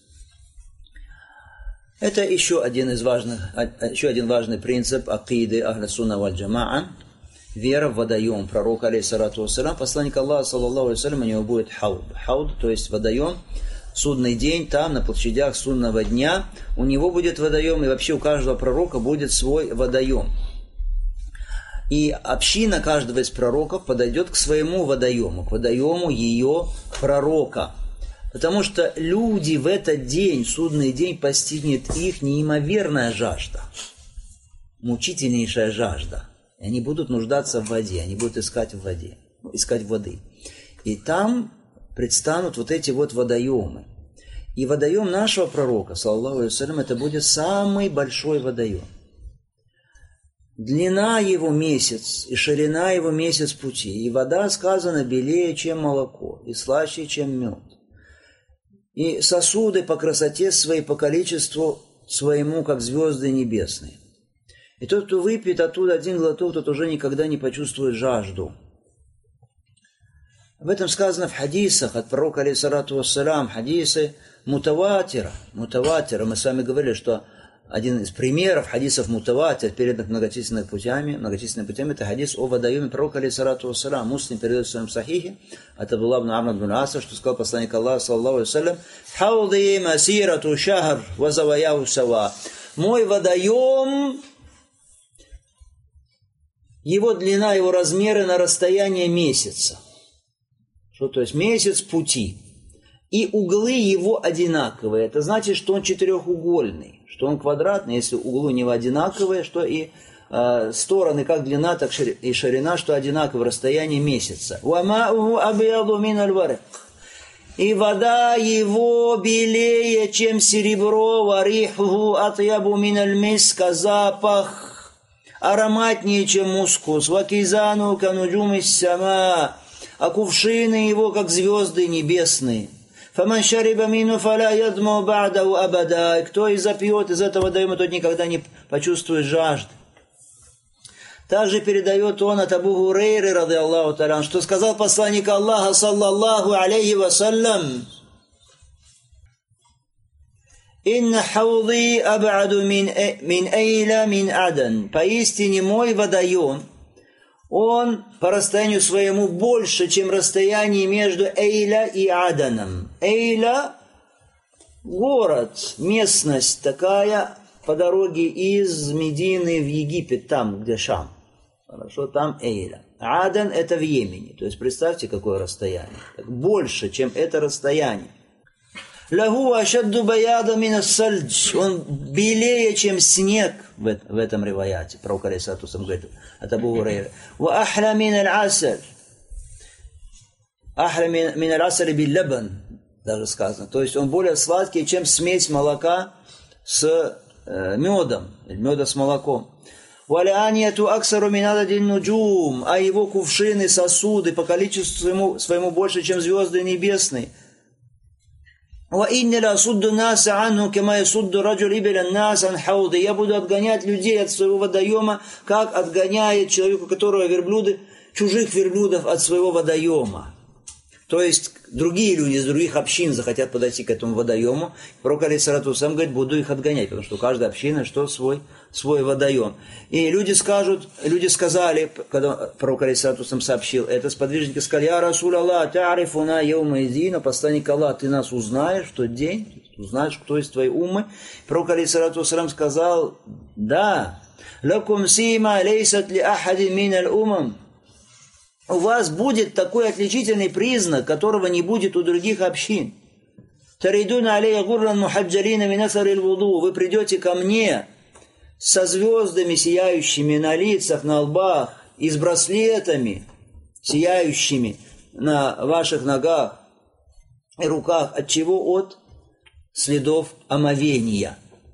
Это еще один важный принцип акиды Ахля Сунна валь Джамаа. Вера в водоем пророка алейхиссалату вассалям. Посланник Аллаха саллаллаху алейхи вассалям, у него будет хауд. Хауд, то есть водоем. Судный день, там, на площадях судного дня, у него будет водоем, и вообще у каждого пророка будет свой водоем. И община каждого из пророков подойдет к своему водоему, к водоему ее пророка. Потому что люди в этот день, судный день, постигнет их неимоверная жажда, мучительнейшая жажда. И они будут нуждаться в воде, они будут искать воды. И там предстанут вот эти вот водоемы. И водоем нашего пророка, саллаллаху алейхи вассалям, это будет самый большой водоем. Длина его месяц, и ширина его месяц пути. И вода, сказано, белее, чем молоко, и слаще, чем мед. И сосуды по красоте своей, по количеству своему, как звезды небесные. И тот, кто выпьет оттуда один глоток, тот уже никогда не почувствует жажду. Об этом сказано в хадисах от пророка, алейхиссалату вассалям, хадисы мутаватира. Мы с вами говорили, что один из примеров хадисов мутаватир, переданных многочисленными путями, это хадис о водоеме пророка, алейхиссалату вассалям. Муслим передает в своем сахихе от Абдуллаха ибн Амр ибн Аса, что сказал посланник Аллаха, саллаллаху алейхи вассалям: «Хауди масирату шахр ва заваяху сава». Мой водоем, его длина, его размеры на расстояние месяца. Что то есть месяц пути. И углы его одинаковые. Это значит, что он четырехугольный, что он квадратный, если углы у него одинаковые, что и стороны, как длина, так и ширина, что одинаково в расстоянии месяца. И вода его белее, чем серебро, вариху атьябу миналь миска, запах ароматнее, чем мускус, вакизану кануджум из сама, а кувшины его, как звезды небесные. فَمَنْ شَرِبَ مِنْهُ فَلَا يَضْمَوْ بَعْدَهُ أَبَدًا. И кто и запьет из этого водоема, тот никогда не почувствует жажды. Также передает он от Абу Хурейры, ради Аллаху та'аля, что сказал посланник Аллаха, саллаллаху алейхи вассалям: «Инна хауди аб'аду мин эйля мин адан». Поистине мой водоем, он по расстоянию своему больше, чем расстояние между Эйля и Аданом. Эйля – город, местность такая по дороге из Медины в Египет, там, где Шам. Хорошо, там Эйля. Адан – это в Йемене. То есть, представьте, какое расстояние. Так, больше, чем это расстояние. Лаху ашадду баяда мина сальдж. Он белее, чем снег в этом риваяте. Пророк алейхиссалату вассалям говорит от Абу Хурейры. Ва ахля мин аль-асаль. Ахля мин аль-асаль бил-лабан, даже сказано. То есть он более сладкий, чем смесь молока с медом, меда с молоком. Ва лианияту аксару мин ададин нуджум. А его кувшины, сосуды по количеству своему больше, чем звезды небесные. Я буду отгонять людей от своего водоема, как отгоняет человек, у которого верблюды, чужих верблюдов от своего водоема. То есть другие люди из других общин захотят подойти к этому водоему. Пророк алейхиссалату вассалям говорит: буду их отгонять, потому что у каждой общины что свой водоем. И люди сказали, когда пророк алейхиссалату вассалям сообщил это, сподвижники сказали: «Я Расуль Аллах, та'арифуна яума идина», посланник Аллаха, ты нас узнаешь в тот день, узнаешь, кто из твоей уммы. Пророк алейхиссалату вассалям сказал: да, лакум сима лейсат ли ахадин мин аль-умам. У вас будет такой отличительный признак, которого не будет у других общин. Вы придете ко мне со звездами сияющими на лицах, на лбах, и с браслетами сияющими на ваших ногах и руках. От чего? От следов омовения.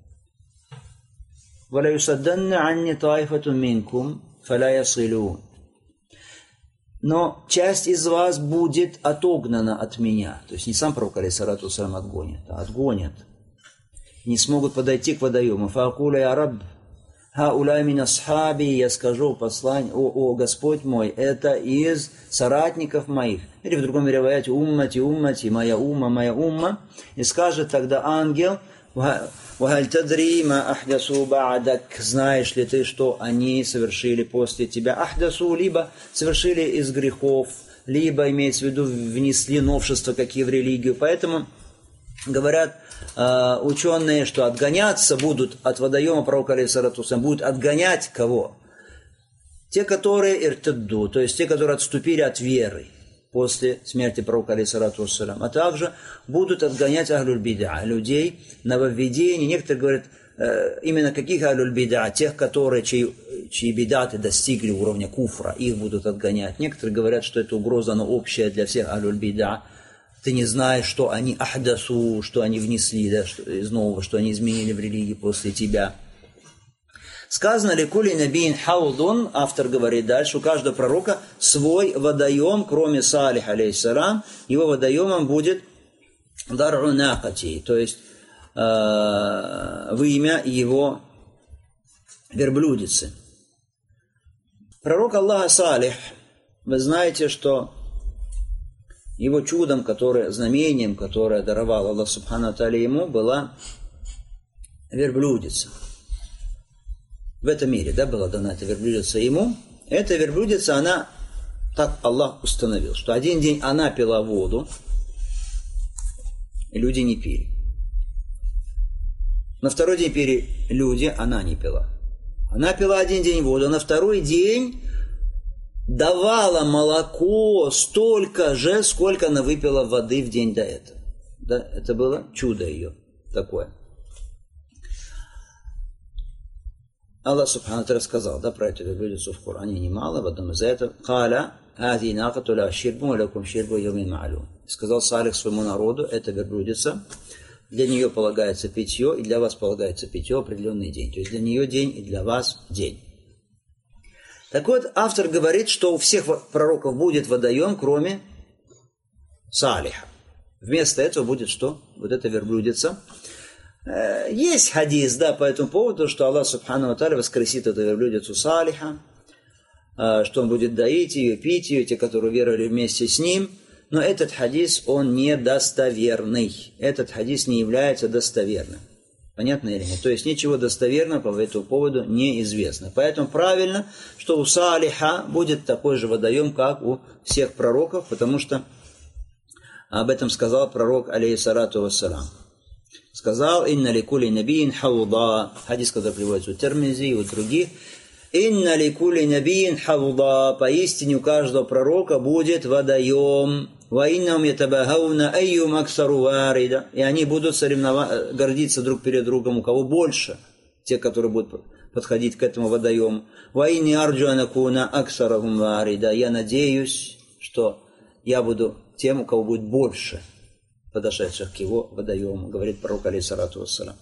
Но часть из вас будет отогнана от меня. То есть не сам пророк алейхиссалату вассалям отгонят. Не смогут подойти к водоему. Фаакуля я раб, хауляй мин асхаби, я скажу послание: о Господь мой, это из соратников моих. Или в другом риваяте: уммати, моя умма. И скажет тогда ангел: знаешь ли ты, что они совершили после тебя? Ахдасу, либо совершили из грехов, либо, имеется в виду, внесли новшества какие в религию. Поэтому говорят ученые, что отгоняться будут от водоема пророка алейхиссалату вассалям, будут отгонять кого? Те, которые иртадду, то есть те, которые отступили от веры после смерти пророка алейхиссалату вассалям, а также будут отгонять ахлюль-бида, людей нововведений. Некоторые говорят, именно каких ахлюль-бида? Тех, которые, чьи бидаты достигли уровня куфра, их будут отгонять. Некоторые говорят, что эта угроза, она общая для всех ахлюль-бида. Ты не знаешь, что они ахдасу, что они внесли, да, из нового, что они изменили в религии после тебя. Сказано ли кули набиин хаудун, автор говорит дальше, у каждого пророка свой водоем, кроме Салиха, алейхиссалам, его водоемом будет дар'у накати, то есть вымя его верблюдицы. Пророк Аллаха Салих, вы знаете, что его чудом, знамением, которое даровал Аллах Субхану Тааля ему, была верблюдица. В этом мире, да, была дана эта верблюдица ему. Эта верблюдица, она, так Аллах установил, что один день она пила воду, и люди не пили. На второй день пили люди, она не пила. Она пила один день воду, на второй день давала молоко столько же, сколько она выпила воды в день до этого. Да, это было чудо ее такое. Аллах Субхану Тааля сказал, да, про эту верблюдицу в Коране немало, в одном из этого, сказал Салих своему народу, это верблюдица, для нее полагается питье, и для вас полагается питье определенный день. То есть для нее день, и для вас день. Так вот, автор говорит, что у всех пророков будет водоем, кроме Салиха. Вместо этого будет что? Вот эта верблюдица. Есть хадис, да, по этому поводу, что Аллах Субхану Ва Тааля воскресит эту верблюдицу Салиха, что он будет доить ее, пить ее, те, которые веровали вместе с ним. Но этот хадис, он недостоверный. Этот хадис не является достоверным. Понятно или нет? То есть ничего достоверного по этому поводу неизвестно. Поэтому правильно, что у Салиха будет такой же водоем, как у всех пророков, потому что об этом сказал пророк, алейхиссалату вассалам. Сказал, инна ликули набиин хауда. Хадис, который приводится у Тирмизи и у других. Инна ликули набиин хауда. Поистине у каждого пророка будет водоем. Ва иннам ятабахауна айюм аксару варида. И они будут гордиться друг перед другом, у кого больше. Те, которые будут подходить к этому водоему. Ва инни арджу анакуна аксарахум варида. Я надеюсь, что я буду тем, у кого будет больше подошедших к его водоему, говорит пророк, алейхиссалату вассалам.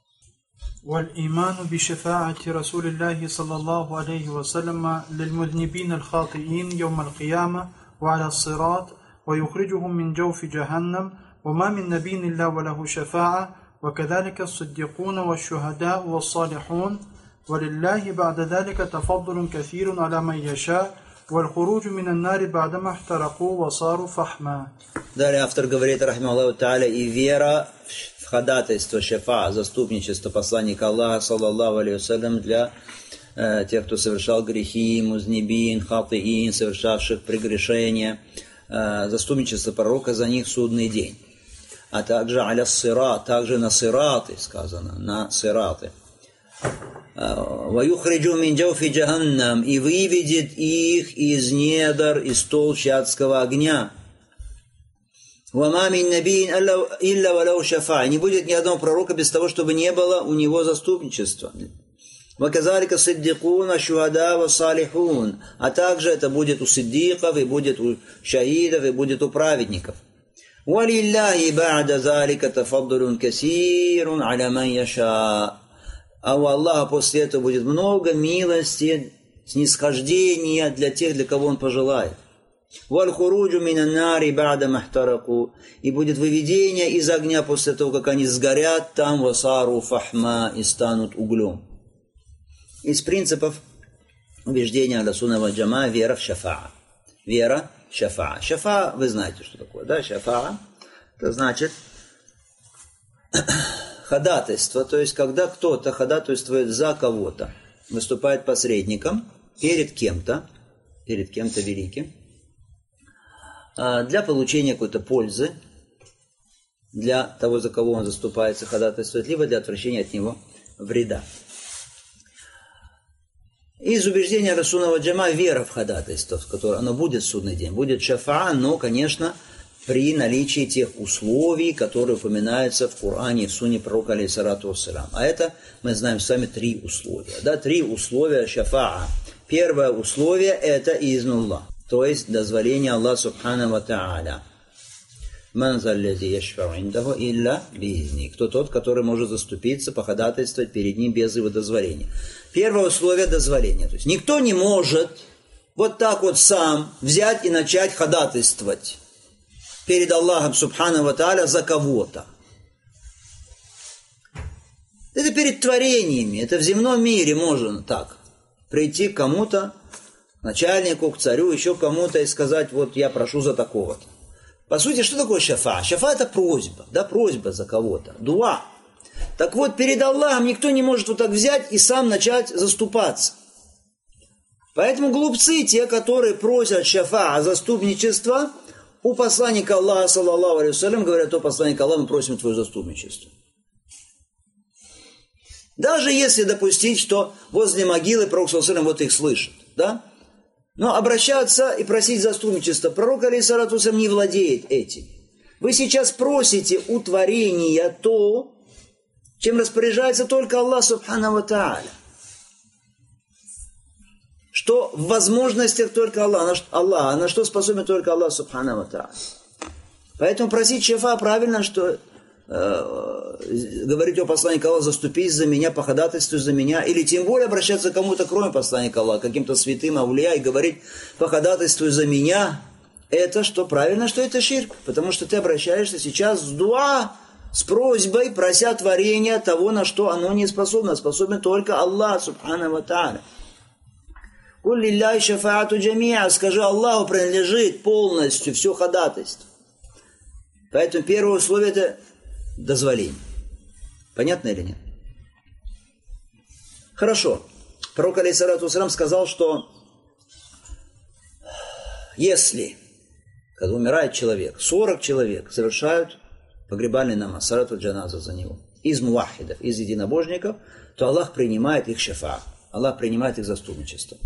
والإيمان بشفاعة رسول الله صلى الله عليه وسلم للمذنبين الخاطئين يوم القيامة وعلى الصراط ويخرجهم من جوف جهنم وما من نبي إلا وله شفاعة وكذلك الصديقون والشهداء والصالحون ولله بعد ذلك تفضل كثير على من يشاء والخروج من النار بعدما احترقوا وصاروا فحما. Далее автор говорит, рахимахуллаху тааля, и вера в ходатайство шафа, заступничество посланника Аллаха, саллаллаху алейхи вассалям, для тех, кто совершал грехи, музнибин, хатиин, совершавших прегрешения, заступничество пророка за них в судный день. А также аля сират, также на сираты сказано, на сираты. وَيُخْرِجُ مِنْ جَوْفِ جَهَنَّمْ и выведет их из недр, из толщи адского огня. وَمَا مِنْ نَبِيٍّ إِلَّا وَلَوْ شَفَاعَةٌ не будет ни одного пророка без того, чтобы не было у него заступничества. وَكَذَلِكَ الصِّدِّقُونَ وَالشُّهَدَاءُ وَالصَّالِحُونَ а также это будет у сиддиков, и будет у шахидов, и будет у праведников. وَلِلَّهِ بَعْدَ ذَلِكَ تَفَضُّلٌ كَثِيرٌ عَلَى مَنْ يَشَاءُ а у Аллаха после этого будет много милости, снисхождения для тех, для кого Он пожелает. وَالْخُرُوجُ مِنَ النَّارِ بَعْدَ مَا احْتَرَقُوا и будет выведение из огня после того, как они сгорят там, وَصَارُوا فَحْمًا и станут углем. Из принципов убеждения Ахлю-сунна валь джамаа вера в шафаа. Вера в шафаа. Шафаа, вы знаете, что такое, да? Шафаа, это значит ходатайство, то есть когда кто-то ходатайствует за кого-то, выступает посредником перед кем-то великим, для получения какой-то пользы, для того, за кого он заступается, ходатайствует, либо для отвращения от него вреда. Из убеждения Ахлю-сунна валь джамаа вера в ходатайство, в которое оно будет в судный день, будет шафаа, но, конечно, при наличии тех условий, которые упоминаются в Коране и в Сунне пророка, алейхиссалату вассалям. А это мы знаем с вами 3 условия. Да, 3 условия шафаа. Первое условие – это изнуллах, то есть дозволение Аллаха субхану ва тааля. Ман заллази яшфау индаху илля биизни. Кто тот, который может заступиться, походатайствовать перед ним без его дозволения. Первое условие дозволения. То есть никто не может вот так вот сам взять и начать ходатайствовать перед Аллахом Субхану ва Тааля за кого-то. Это перед творениями, это в земном мире можно так. Прийти к кому-то, к начальнику, к царю, еще к кому-то и сказать, вот я прошу за такого-то. По сути, что такое шафа? Шафа это просьба, да, просьба за кого-то, дуа. Так вот, перед Аллахом никто не может вот так взять и сам начать заступаться. Поэтому глупцы, те, которые просят шафа, заступничество, у посланника Аллаха, саллаллаху алейхи вассалям, говорят, о посланник Аллаха, мы просим твое заступничество. Даже если допустить, что возле могилы пророк саллаллаху алейхи вассалям вот их слышит, да? Но обращаться и просить заступничества пророк алейхиссалату вассалям не владеет этим. Вы сейчас просите у творения то, чем распоряжается только Аллах Субхану ва Тааля. Что в возможностях только Аллах, а на что способен только Аллах Субхану ва Тааля. Поэтому просить шафа правильно, что говорить о посланнике Аллаха, заступись за меня, походатайствуй за меня, или тем более обращаться к кому-то, кроме посланника Аллаха, каким-то святым аулия, и говорить, походатайствуй за меня, это что правильно, что это ширк, потому что ты обращаешься сейчас с дуа, с просьбой, прося творения того, на что оно не способно, способен только Аллах, Субхану ва Тааля. Куль лилляхи шафаату джамиа, скажи, Аллаху принадлежит полностью все ходатайство. Поэтому первое условие это дозволение. Понятно или нет? Хорошо. Пророк алейхиссалату вассалам сказал, что если, когда умирает человек, 40 человек совершают погребальный намаз, салату джаназа за него, из мувахидов, из единобожников, то Аллах принимает их шафа. Аллах принимает их заступничество.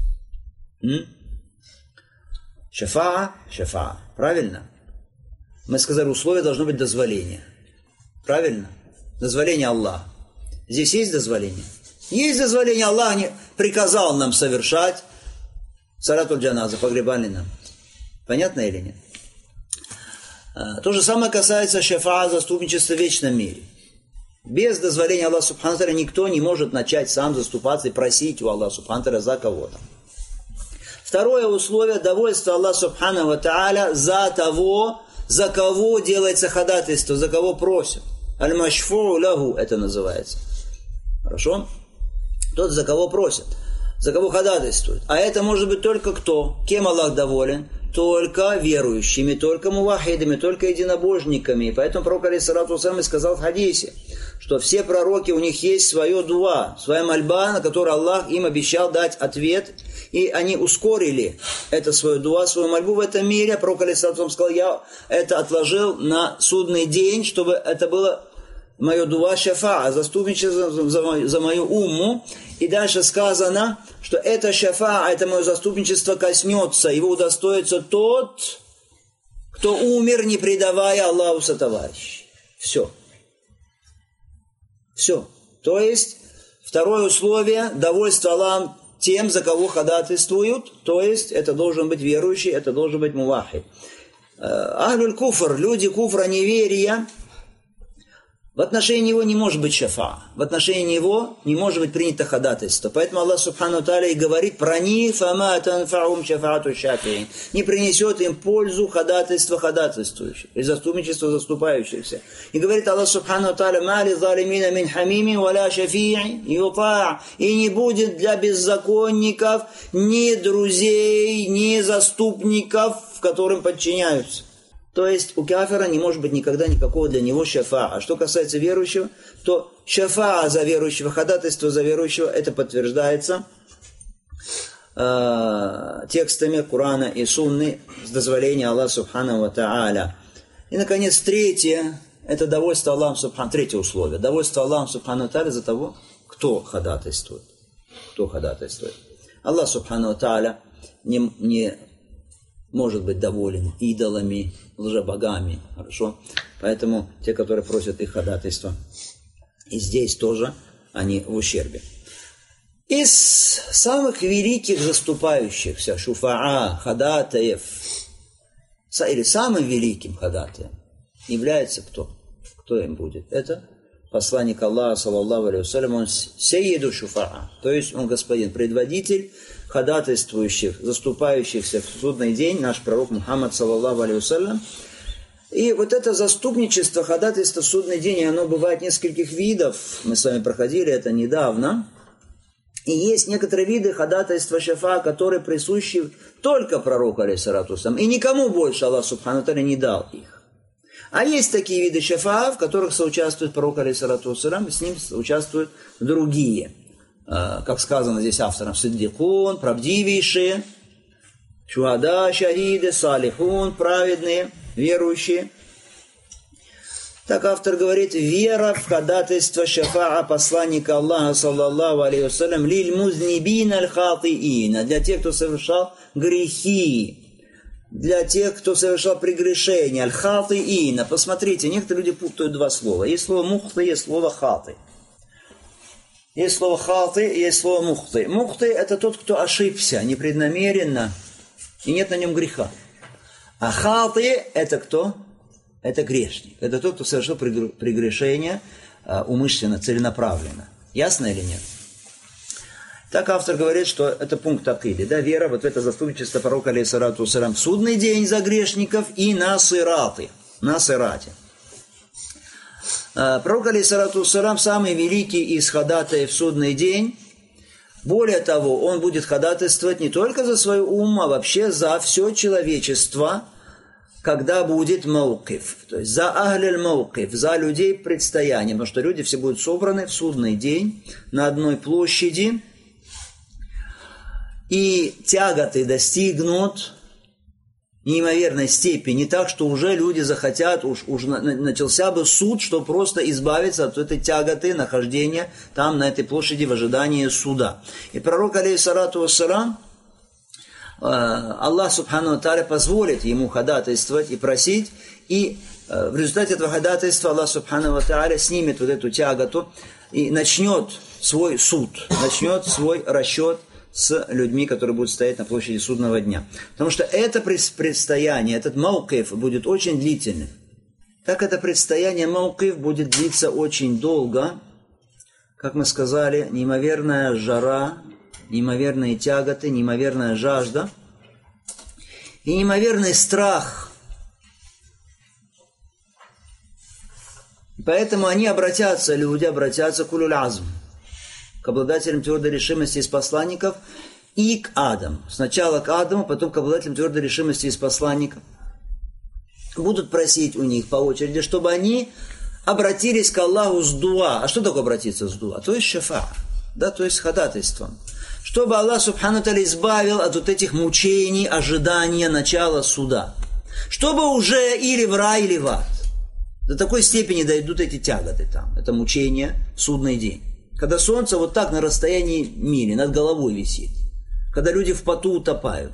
Шафа. Правильно? Мы сказали, условие должно быть дозволение. Правильно? Дозволение Аллаха. Здесь есть дозволение? Есть дозволение. Аллах не приказал нам совершать салату джаназа, погребальный намаз. Понятно или нет? То же самое касается шафа, заступничества в вечном мире. Без дозволения Аллаха Субхану ва Тааля никто не может начать сам заступаться и просить у Аллаха Субхану ва Тааля за кого-то. Второе условие – довольство Аллаха Субхану ва Тааля за того, за кого делается ходатайство, за кого просят. Аль-машфу лаху это называется. Хорошо? Тот, за кого просят, за кого ходатайствуют. А это может быть только кто? Кем Аллах доволен? Только верующими, только мувахидами, только единобожниками. И поэтому пророк алейхиссалату вассалям сказал в хадисе, что все пророки, у них есть свое дуа, своя мольба, на которую Аллах им обещал дать ответ. И они ускорили это свое дуа, свою мольбу в этом мире. Пророк алейхиссалату вассалям сказал, я это отложил на судный день, чтобы это было мое дуа шафа, заступничество за мою умму. И дальше сказано, что это шафа, это мое заступничество коснется, его удостоится тот, кто умер, не предавая Аллаху сотоварищей. Все. Все. То есть, второе условие, довольство Аллахом тем, за кого ходатайствуют, то есть, это должен быть верующий, это должен быть мувахид. Ахлюль куфр, люди куфра, неверия, в отношении него не может быть шафа, в отношении него не может быть принято ходатайство. Поэтому Аллах Субхану ва Тааля и говорит про них, фама танфаум шафаату шафиин, не принесет им пользу ходатайство ходатайствующих и заступничество заступающихся. И говорит Аллах Субхану ва Тааля, мали залимина мин хамими валя шафи'и юта', и не будет для беззаконников ни друзей, ни заступников, которым подчиняются. То есть у кафира не может быть никогда никакого для него шафа. А что касается верующего, то шафа за верующего, ходатайство за верующего, это подтверждается текстами Корана и Сунны с дозволения Аллаха Субхану ва Тааля. И, наконец, третье, это довольство Аллахом Субхану, третье условие, довольство Аллахом Субхану ва Тааля за того, кто ходатайствует. Кто ходатайствует. Аллах Субхану ва Тааля не может быть доволен идолами, лжебогами, хорошо? Поэтому те, которые просят их ходатайства, и здесь тоже они в ущербе. Из самых великих заступающихся, шуфаа, ходатаев, или самым великим ходатаем, является кто? Кто им будет? Это посланник Аллаха, саллаллаху алейхи вассалям, он сейиду шуфаа, то есть он господин, предводитель ходатайствующих, заступающихся в судный день, наш пророк Мухаммад, саллаллаху алейхи вассалям. И вот это заступничество, ходатайство в судный день, оно бывает нескольких видов, мы с вами проходили это недавно. И есть некоторые виды ходатайства шафа, которые присущи только пророку, алейхиссалату вассалям, и никому больше Аллах субхану тааля не дал их. А есть такие виды шафа, в которых соучаствует пророк, алейхиссалату вассалям, и с ним участвуют другие. Как сказано здесь автором, сиддикун, правдивейшие, шухада, шахиды, салихун, праведные, верующие. Так автор говорит, вера в ходатайство шафаа посланника Аллаха, саллаллаху алейхи вассалям, лиль музнибин аль-хатиина, для тех, кто совершал грехи, для тех, кто совершал прегрешения, аль-хатиина. Посмотрите, некоторые люди путают два слова. Есть слово мухты, есть слово хаты. Есть слово хаты, есть слово мухты. Мухты – это тот, кто ошибся непреднамеренно, и нет на нем греха. А хаты – это кто? Это грешник. Это тот, кто совершил прегрешение умышленно, целенаправленно. Ясно или нет? Так автор говорит, что это пункт акиды, да, вера вот в это заступничество пророка, алейхиссалату вассалям, в судный день за грешников и на сирате. Пророк, алейхиссалату вассалям, самый великий из ходатаев в судный день. Более того, он будет ходатайствовать не только за свою умму, а вообще за все человечество, когда будет маукиф, то есть за ахляль маукиф, за людей предстояния, потому что люди все будут собраны в судный день на одной площади, и тяготы достигнут неимоверной степени, так что уже люди захотят, уж начался бы суд, чтобы просто избавиться от этой тяготы нахождения там на этой площади в ожидании суда. И пророк, алейхиссалату вассалам, Аллах субхану тааля позволит ему ходатайствовать и просить, и в результате этого ходатайства Аллах субхану тааля снимет вот эту тяготу и начнет свой суд, начнет свой расчет с людьми, которые будут стоять на площади судного дня. Потому что это предстояние, этот маукиф будет очень длительным. Так это предстояние маукиф будет длиться очень долго, как мы сказали, неимоверная жара, неимоверные тяготы, неимоверная жажда и неимоверный страх. Поэтому они обратятся, люди обратятся к улюль-азм, к обладателям твердой решимости из посланников и к Адаму. Сначала к Адаму, потом к обладателям твердой решимости из посланников. Будут просить у них по очереди, чтобы они обратились к Аллаху с дуа. А что такое обратиться с дуа? То есть шафа, да, то есть ходатайством. Чтобы Аллах субхану тааля избавил от вот этих мучений, ожидания начала суда. Чтобы уже или в рай, или в ад. До такой степени дойдут эти тяготы там. Это мучение в судный день. Когда солнце вот так на расстоянии мили, над головой висит. Когда люди в поту утопают.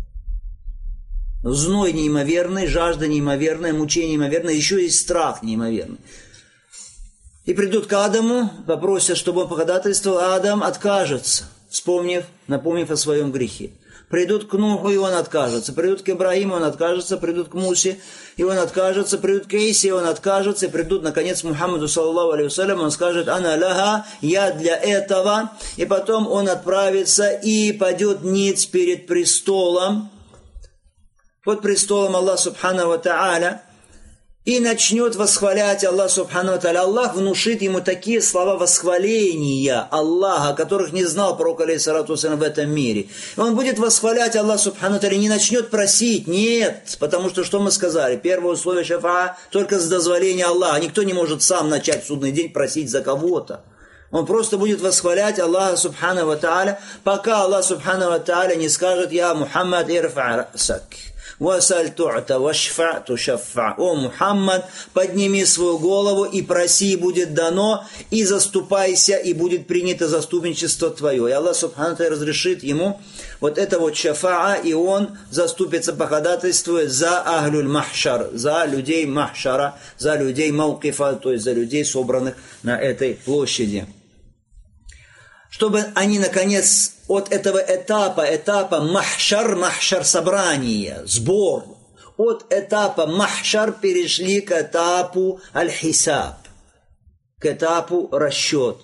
Зной неимоверный, жажда неимоверная, мучение неимоверное, еще есть страх неимоверный. И придут к Адаму, попросят, чтобы он походатайствовал, а Адам откажется, напомнив о своем грехе. Придут к Нуху, и он откажется. Придут к Ибрагиму, он откажется. Придут к Мусе, и он откажется. Придут к Исе, и он откажется. И придут, наконец, к Мухаммаду, саллаллаху алейхи вассалям, он скажет, «Ана ляха, я для этого». И потом он отправится и падет ниц перед престолом, под престолом Аллаха субхану ва тааля, и начнет восхвалять Аллах субхану ва тааля. Аллах внушит ему такие слова восхваления Аллаха, которых не знал пророк, алейхиссалату вассалям, в этом мире. И он будет восхвалять Аллах субхану ва тааля, не начнет просить, нет, потому что мы сказали? Первое условие шафаа только с дозволения Аллаха. Никто не может сам начать в судный день просить за кого-то. Он просто будет восхвалять Аллаха субхану ва тааля, пока Аллах субхану ва тааля не скажет, «Я Мухаммад, ирфа расак». «Васаль ту'та, вашфа тушаффа». «О, Мухаммад, подними свою голову и проси, будет дано, и заступайся, и будет принято заступничество твое». И Аллах субхану ва разрешит ему вот это вот шафаа, и он заступится, походатайствует за ахлюль махшар, за людей махшара, за людей маукифа, то есть за людей, собранных на этой площади. Чтобы они, наконец, от этого этапа махшар собрания, сбор, от этапа махшар перешли к этапу аль-хисаб, к этапу расчет.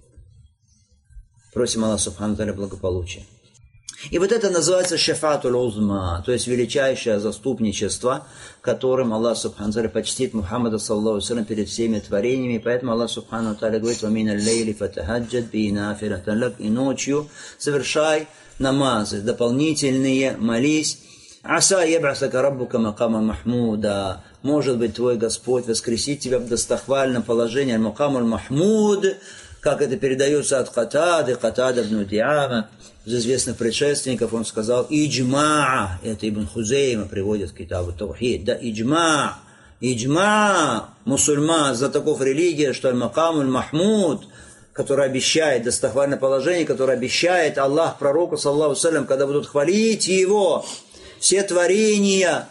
Просим Аллаха субхану ва тааля благополучия. И вот это называется шафаатуль узма, то есть величайшее заступничество, которым Аллах субхану ва тааля почтит Мухаммада саллаллаху алейхи ва саллям перед всеми творениями. И поэтому Аллах субхану ва тааля говорит: «Ва миналь лейли фатахаджад би нафилатан лак». И ночью совершай намазы дополнительные, молись. «Аса яб'асака раббука макаман махмуда». Может быть, твой Господь воскресит тебя в достохвальном положении. Макамуль махмуд, как это передается от Катада ибн Диама, из известных предшественников, он сказал: «Иджма», это Ибн Хузейма приводит в Китабу Таухид, да, иджма мусульман, знатоков религии, что аль-макамуль махмуд, который обещает достохвальное положение, который обещает Аллах пророку, саллаллаху алейхи ва саллям, когда будут хвалить его все творения,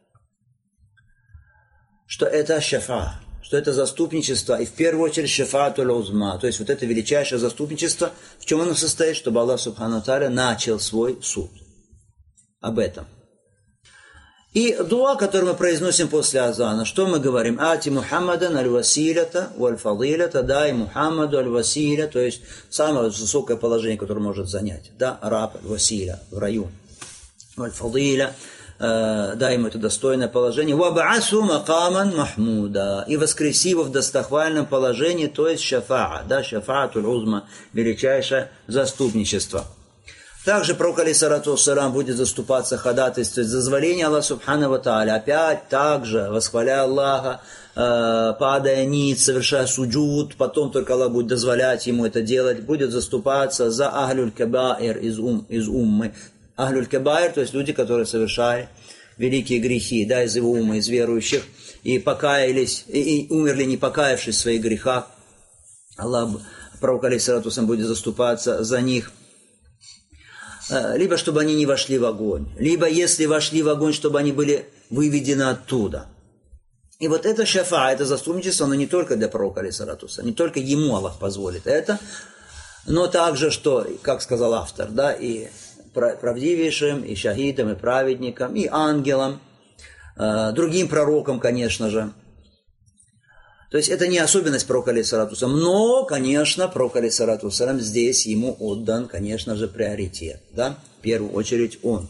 что это шафа, что это заступничество, и в первую очередь шафаатуль узма, то есть вот это величайшее заступничество, в чем оно состоит, чтобы Аллах субхану ва тааля начал свой суд. Об этом. И дуа, который мы произносим после азана, что мы говорим? Ати Мухаммадан аль-василята валь-фадилята, дай Мухаммаду аль-василя, то есть самое высокое положение, которое может занять, да, раб аль-василя в раю, валь-фадиля, дай ему это достойное положение, ваб'асу макаман махмуда, и воскреси его в достохвальном положении, то есть шафаа, да, шафаатуль узма, величайшее заступничество. Также пророк алейхиссалату вассалям будет заступаться, ходатайствовать за дозволение Аллаха субхану ва тааля, опять также восхваляя Аллаха, падая ниц, совершая суджуд, потом только Аллах будет дозволять ему это делать, будет заступаться за ахлюль кабаир из уммы. Ахлюль кабаир, то есть люди, которые совершали великие грехи, да, из его ума, из верующих, и покаялись, и умерли, не покаявшись в своих грехах. Аллах, пророк алейхиссалату вассалям, будет заступаться за них. Либо чтобы они не вошли в огонь, либо если вошли в огонь, чтобы они были выведены оттуда. И вот это шафа, это заступничество, оно не только для пророка алейхиссалату вассалям, не только ему Аллах позволит это, но также, что, как сказал автор, да, и правдивейшим, и шахидам, и праведникам, и ангелам, другим пророкам, конечно же. То есть это не особенность пророка алейхиссалату вассалям, но, конечно, пророк алейхиссалату вассалям здесь ему отдан, конечно же, приоритет, да, в первую очередь он.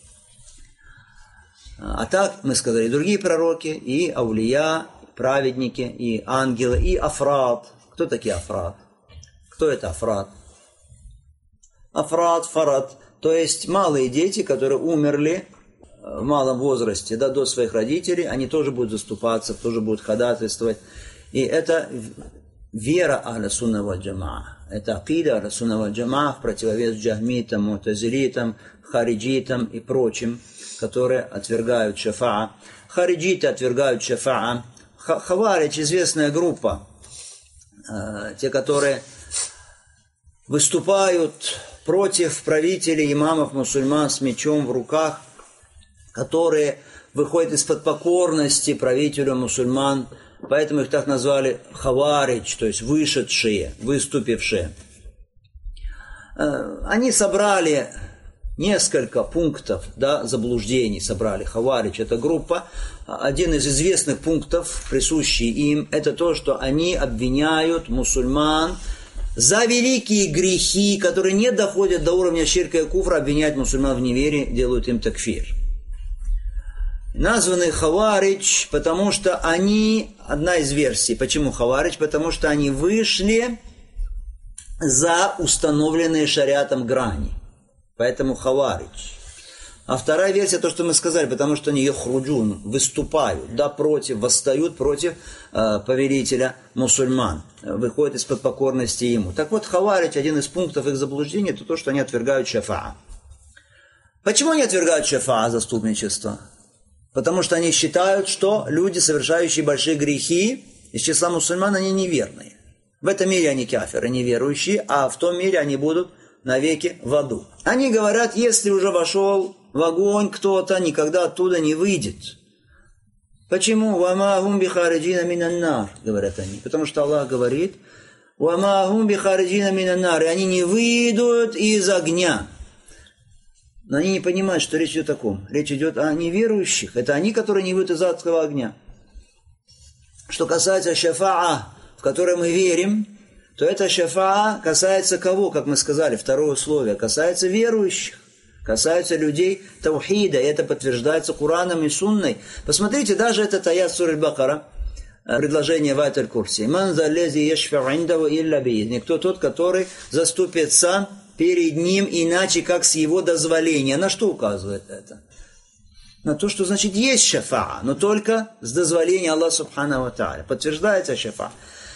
А так, мы сказали, другие пророки, и аулия, праведники, и ангелы, и афрад. Кто такие афрад? Кто это афрад? Афрад, фарад, то есть малые дети, которые умерли в малом возрасте, да, до своих родителей, они тоже будут заступаться, тоже будут ходатайствовать. И это вера ахля сунна валь джамаа. Это акида ахля сунна валь джамаа в противовес джахмитам, мутазилитам, хариджитам и прочим, которые отвергают шафаа. Хариджиты отвергают шафаа. Хаваридж, известная группа, те, которые выступают против правителей, имамов, мусульман с мечом в руках, которые выходят из-под покорности правителю мусульман, поэтому их так назвали хаваридж, то есть вышедшие, выступившие. Они собрали несколько пунктов, да, заблуждений, собрали. Хаваридж – это группа. Один из известных пунктов, присущий им, это то, что они обвиняют мусульман за великие грехи, которые не доходят до уровня ширка и куфра, обвиняют мусульман в неверии, делают им такфир. Названы хаваридж, потому что они, одна из версий, почему хаваридж, потому что они вышли за установленные шариатом грани. Поэтому хаваридж. А вторая версия, то, что мы сказали, потому что они яхруджун, выступают, да, против, восстают против повелителя мусульман, выходят из-под покорности ему. Так вот, хаваридж, один из пунктов их заблуждения, это то, что они отвергают шафаа. Почему они отвергают шафаа, заступничество? Потому что они считают, что люди, совершающие большие грехи, из числа мусульман, они неверные. В этом мире они кафиры, неверующие, а в том мире они будут навеки в аду. Они говорят, если уже вошел в огонь кто-то, никогда оттуда не выйдет. Почему? «Вама гум бихариджина минаннар», говорят они. Потому что Аллах говорит, «Вама гум бихариджина минаннар», и они не выйдут из огня. Но они не понимают, что речь идет о ком. Речь идет о неверующих. Это они, которые не выйдут из адского огня. Что касается шафаа, в который мы верим, то это шафаа касается кого, как мы сказали, второе условие, касается верующих, касается людей таухида, и это подтверждается Кураном и Сунной. Посмотрите, даже этот аят суры Аль-Бакара, предложение в аят Аль-Курси. «Ман заллази яшфау индаху илля биизни». Кто тот, который заступится перед ним иначе, как с его дозволения. На что указывает это? На то, что значит есть шафаа, но только с дозволения Аллаха Субхану ва Тааля. Подтверждается шафаа.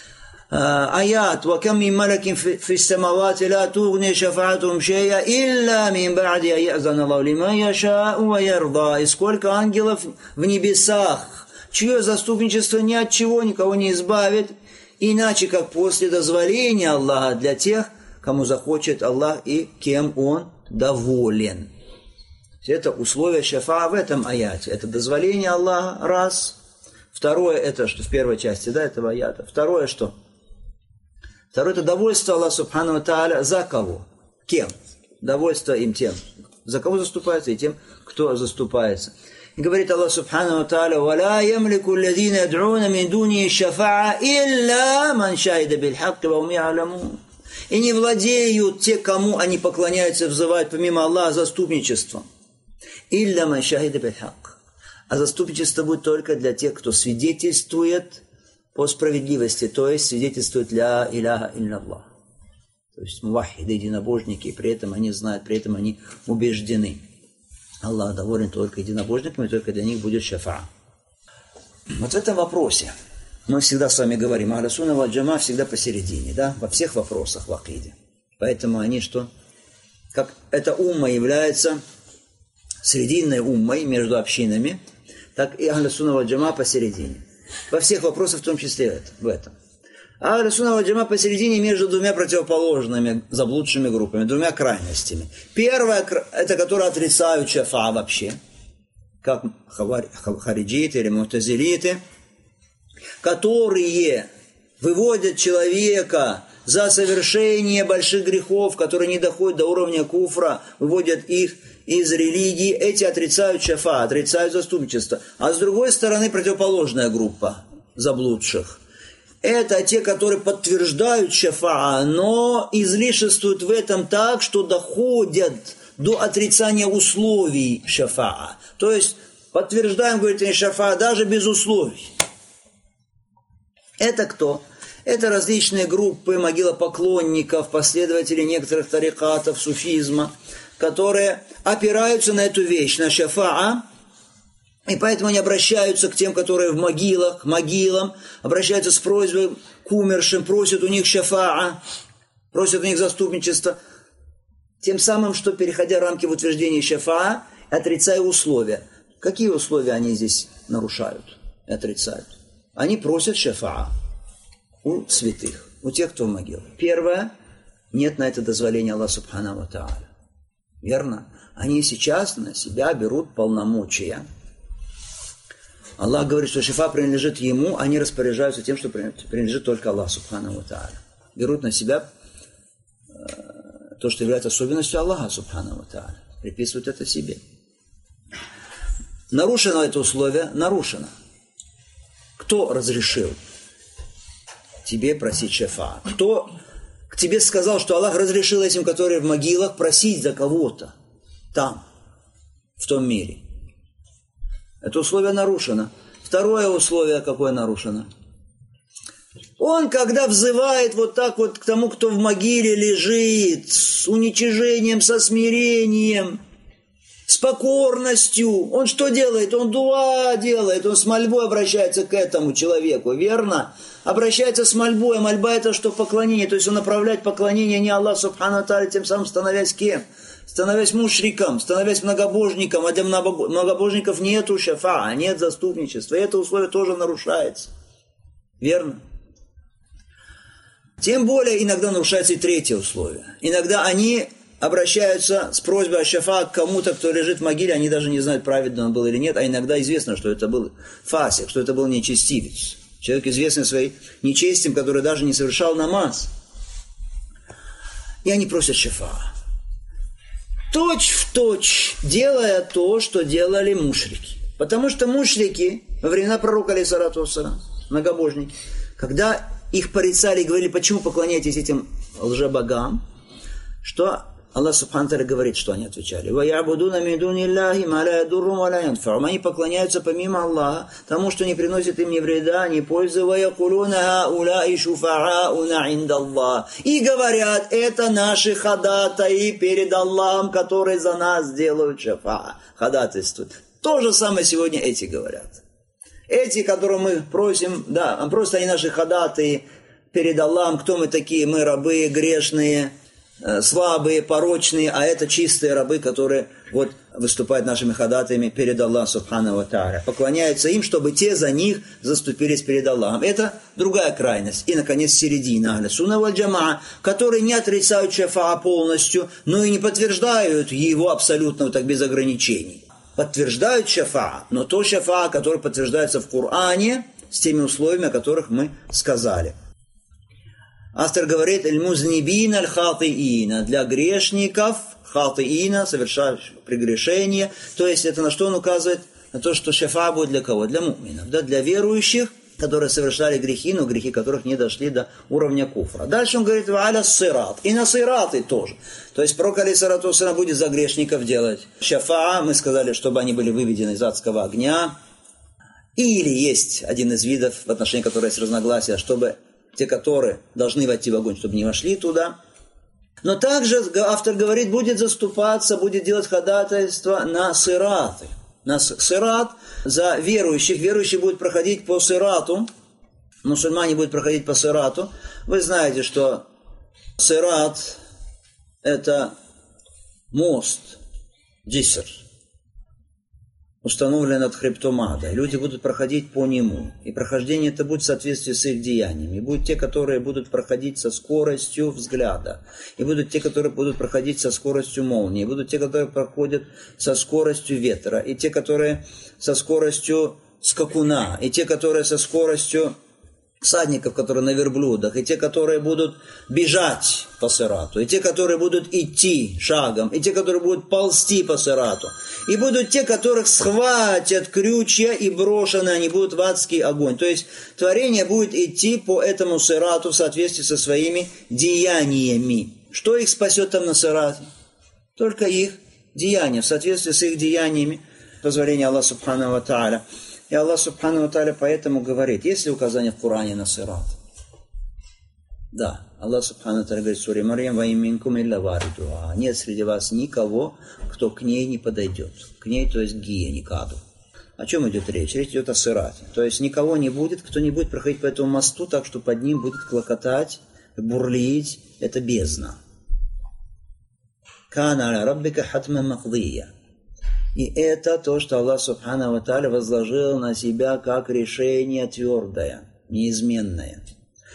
Аят «Вакам мин малакин фис самавати ла тугни шафаатум шейя илля мин ба'ди аязан Аллаху лиман яша'у ва ярда». И сколько ангелов в небесах, чье заступничество ни от чего никого не избавит, иначе как после дозволения Аллаха для тех, кому захочет Аллах и кем Он доволен. Это условие шафаа в этом аяте. Это дозволение Аллаха, раз. Второе, это что в первой части, да, этого аята. Второе, что? Второе, это довольство Аллаха Субхану ва Тааля за кого? Кем? Довольство им тем. За кого заступается и тем, кто заступается. И говорит Аллах Субхану ва Тааля: «Валя ямлику аллазина яд'уна мин дуни шафаа илля ман шахида биль хакки ва хум я'ламун». И не владеют те, кому они поклоняются, взывают помимо Аллаха заступничеством. Илля ман шахида биль хакк. А заступничество будет только для тех, кто свидетельствует по справедливости, то есть свидетельствует ля иляха илля-Аллах. То есть муваххиды, единобожники, и при этом они знают, при этом они убеждены. Аллах доволен только единобожниками, только для них будет шафаа. Вот в этом вопросе мы всегда с вами говорим, Ахлю сунна валь джамаа всегда посередине, да, во всех вопросах в акиде. Поэтому они что? Как эта умма является срединной уммой между общинами, так и Ахлю сунна валь джамаа посередине. Во всех вопросах, в том числе в этом. А Ахлю сунна валь джамаа посередине между двумя противоположными заблудшими группами, двумя крайностями. Первая, это которые отрицают шафаа вообще, как хариджиты или мутазилиты, которые выводят человека за совершение больших грехов, которые не доходят до уровня куфра, выводят их из религии, эти отрицают шафаа, отрицают заступничество. А с другой стороны противоположная группа заблудших. Это те, которые подтверждают шафаа, но излишествуют в этом так, что доходят до отрицания условий шафаа. То есть подтверждаем, говорит, шафаа даже без условий. Это кто? Это различные группы могилопоклонников, последователей некоторых тарикатов, суфизма, которые опираются на эту вещь, на шафаа, и поэтому они обращаются к тем, которые в могилах, к могилам, обращаются с просьбой к умершим, просят у них шафаа, просят у них заступничество, тем самым, что, переходя рамки в утверждении шафаа, отрицая условия. Какие условия они здесь нарушают и отрицают? Они просят шафаа у святых, у тех, кто в могилах. Первое, нет на это дозволения Аллаха Субхану ва Тааля. Верно? Они сейчас на себя берут полномочия. Аллах говорит, что шафаа принадлежит Ему, они распоряжаются тем, что принадлежит только Аллаху Субхану ва Тааля. Берут на себя то, что является особенностью Аллаха Субхану ва Тааля. Приписывают это себе. Нарушено это условие? Нарушено. Кто разрешил тебе просить шафаа? Кто к тебе сказал, что Аллах разрешил этим, которые в могилах, просить за кого-то там, в том мире? Это условие нарушено. Второе условие какое нарушено? Он, когда взывает вот так вот к тому, кто в могиле лежит, с уничижением, со смирением, с покорностью, он что делает? Он дуа делает, он с мольбой обращается к этому человеку, верно? Обращается с мольбой, а мольба это что? Поклонение, то есть он направляет поклонение не Аллаху Субхану ва Тааля, тем самым становясь кем? Становясь мушриком, становясь многобожником, а для многобожников нету шафаа, нет заступничества, и это условие тоже нарушается, верно? Тем более иногда нарушается и третье условие. Иногда они обращаются с просьбой о шафаа к кому-то, кто лежит в могиле, они даже не знают, праведно он был или нет, а иногда известно, что это был фасик, что это был нечестивец. Человек, известный своим нечестием, который даже не совершал намаз. И они просят шафаа. точь-в-точь делая то, что делали мушрики. Потому что мушрики во времена пророка алейхиссалату вассалам, многобожники, когда их порицали и говорили, почему поклоняетесь этим лжебогам, что Аллах Субхану ва Тааля говорит, что они отвечали. Они поклоняются помимо Аллаха тому, что не приносит им ни вреда, ни пользы. И говорят, это наши ходатаи перед Аллахом, которые за нас делают шафа, ходатайствуют. То же самое сегодня эти говорят. Эти, которые мы просим, да, просто они наши ходатаи перед Аллахом. Кто мы такие? Мы рабы грешные, слабые, порочные, а это чистые рабы, которые вот выступают нашими ходатаями перед Аллахом Субхану ва Тааля. Поклоняются им, чтобы те за них заступились перед Аллахом. Это другая крайность. И, наконец, середина ахля сунна валь джамаа, которые не отрицают шафаа полностью, но и не подтверждают его абсолютно так без ограничений. Подтверждают шафаа, но то шафаа, которое подтверждается в Коране, с теми условиями, о которых мы сказали. Автор говорит, «Аль-музнибин аль-хатиина», для грешников, хатиина, совершающих прегрешения. То есть это на что он указывает? На то, что шафа будет для кого? Для муминов, да? Для верующих, которые совершали грехи, но грехи которых не дошли до уровня куфра. Дальше он говорит, «Ва'аля сират», и на сираты тоже. То есть пророк алейхиссалату вассалам будет за грешников делать шафа, мы сказали, чтобы они были выведены из адского огня. Или есть один из видов, в отношении которого есть разногласия, чтобы те, которые должны войти в огонь, чтобы не вошли туда. Но также автор говорит, будет заступаться, будет делать ходатайство на сираты. На сират за верующих. Верующие будут проходить по сирату. Мусульмане будут проходить по сирату. Вы знаете, что сират – это мост, джиср, установлен над хребтом ада. Люди будут проходить по нему. И прохождение это будет в соответствии с их деяниями. И будут те, которые будут проходить со скоростью взгляда. И будут те, которые будут проходить со скоростью молнии. И будут те, которые проходят со скоростью ветра. И те, которые со скоростью скакуна. И те, которые со скоростью всадников, которые на верблюдах, и те, которые будут бежать по сирату, и те, которые будут идти шагом, и те, которые будут ползти по сирату, и будут те, которых схватят крючья и брошены, они будут в адский огонь. То есть творение будет идти по этому сирату в соответствии со своими деяниями. Что их спасет там на сирате? Только их деяния, в соответствии с их деяниями, позволение Аллаха Субхану ва Тааля. И Аллах Субхану ва Тааля поэтому говорит, есть ли указание в Коране на сират? Да, Аллах Субхану ва Тааля говорит в суре Марьям, «Ва имминкум илля варидуха». Нет среди вас никого, кто к ней не подойдет. К ней, то есть к гиене, к аду. О чем идет речь? Речь идет о сирате. То есть никого не будет, кто не будет проходить по этому мосту, так что под ним будет клокотать, бурлить. Это бездна. «Кана аля раббика хатман мақдия». И это то, что Аллах Субхану ва Тааля возложил на себя как решение твердое, неизменное.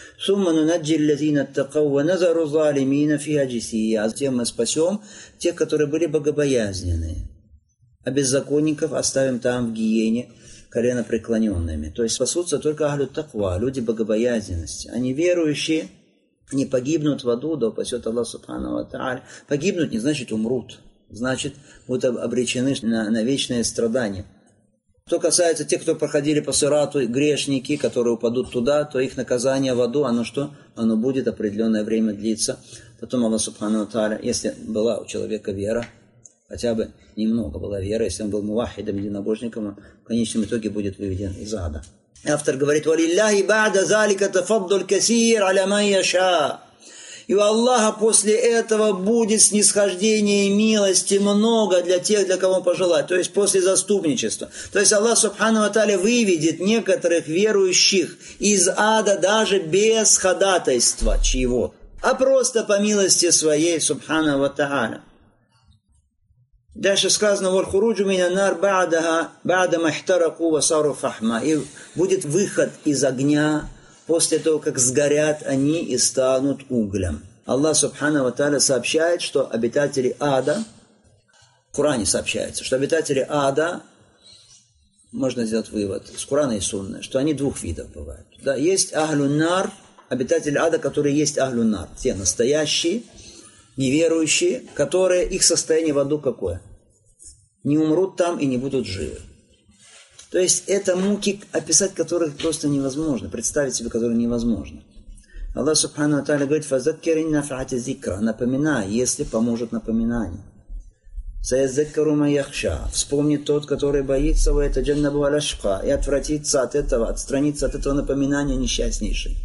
А затем мы спасем тех, которые были богобоязненные. А беззаконников оставим там в гиене коленопреклоненными. То есть спасутся только ахлю таква, люди богобоязненности. Они верующие, не погибнут в аду, да упасет Аллах Субхану ва Тааля. Погибнут не значит умрут. Значит, будут обречены на вечное страдание. Что касается тех, кто проходили по сирату, грешники, которые упадут туда, то их наказание в аду, оно что? Оно будет определенное время длиться. Потом Аллах Субхану ва Тааля, если была у человека вера, хотя бы немного была вера, если он был мувахидом, единобожником, он в конечном итоге будет выведен из ада. Автор говорит, «Валилляхи ба'да залика тафаддуль касир аля ман яша». И у Аллаха после этого будет снисхождение и милости много для тех, для кого он пожелает. То есть после заступничества. То есть Аллах Субхану ва Тааля выведет некоторых верующих из ада даже без ходатайства чьего, а просто по милости своей Субхану ва Тааля. Дальше сказано, «Валь-хуруджу мина нар ба'да махтараку васару фахма». И будет выход из огня после того, как сгорят они и станут углем. Аллах Субхану ва Тааля сообщает, что обитатели ада, в Коране сообщается, что обитатели ада, можно сделать вывод из Корана и Сунны, что они двух видов бывают. Да, есть ахлю нар, обитатели ада, которые есть ахлю нар, те настоящие, неверующие, которые, их состояние в аду какое? Не умрут там и не будут живы. То есть это муки, описать которых просто невозможно, представить себе которые невозможно. Аллах Субхану ва Тааля говорит: «Фазаккир ин нафаати зикра», напоминай, если поможет напоминание. «Саязаккару ма яхша», вспомнит тот, который боится, ва ятаджаннабу аль-ашқа, и отвратится от этого, отстранится от этого напоминания несчастнейший.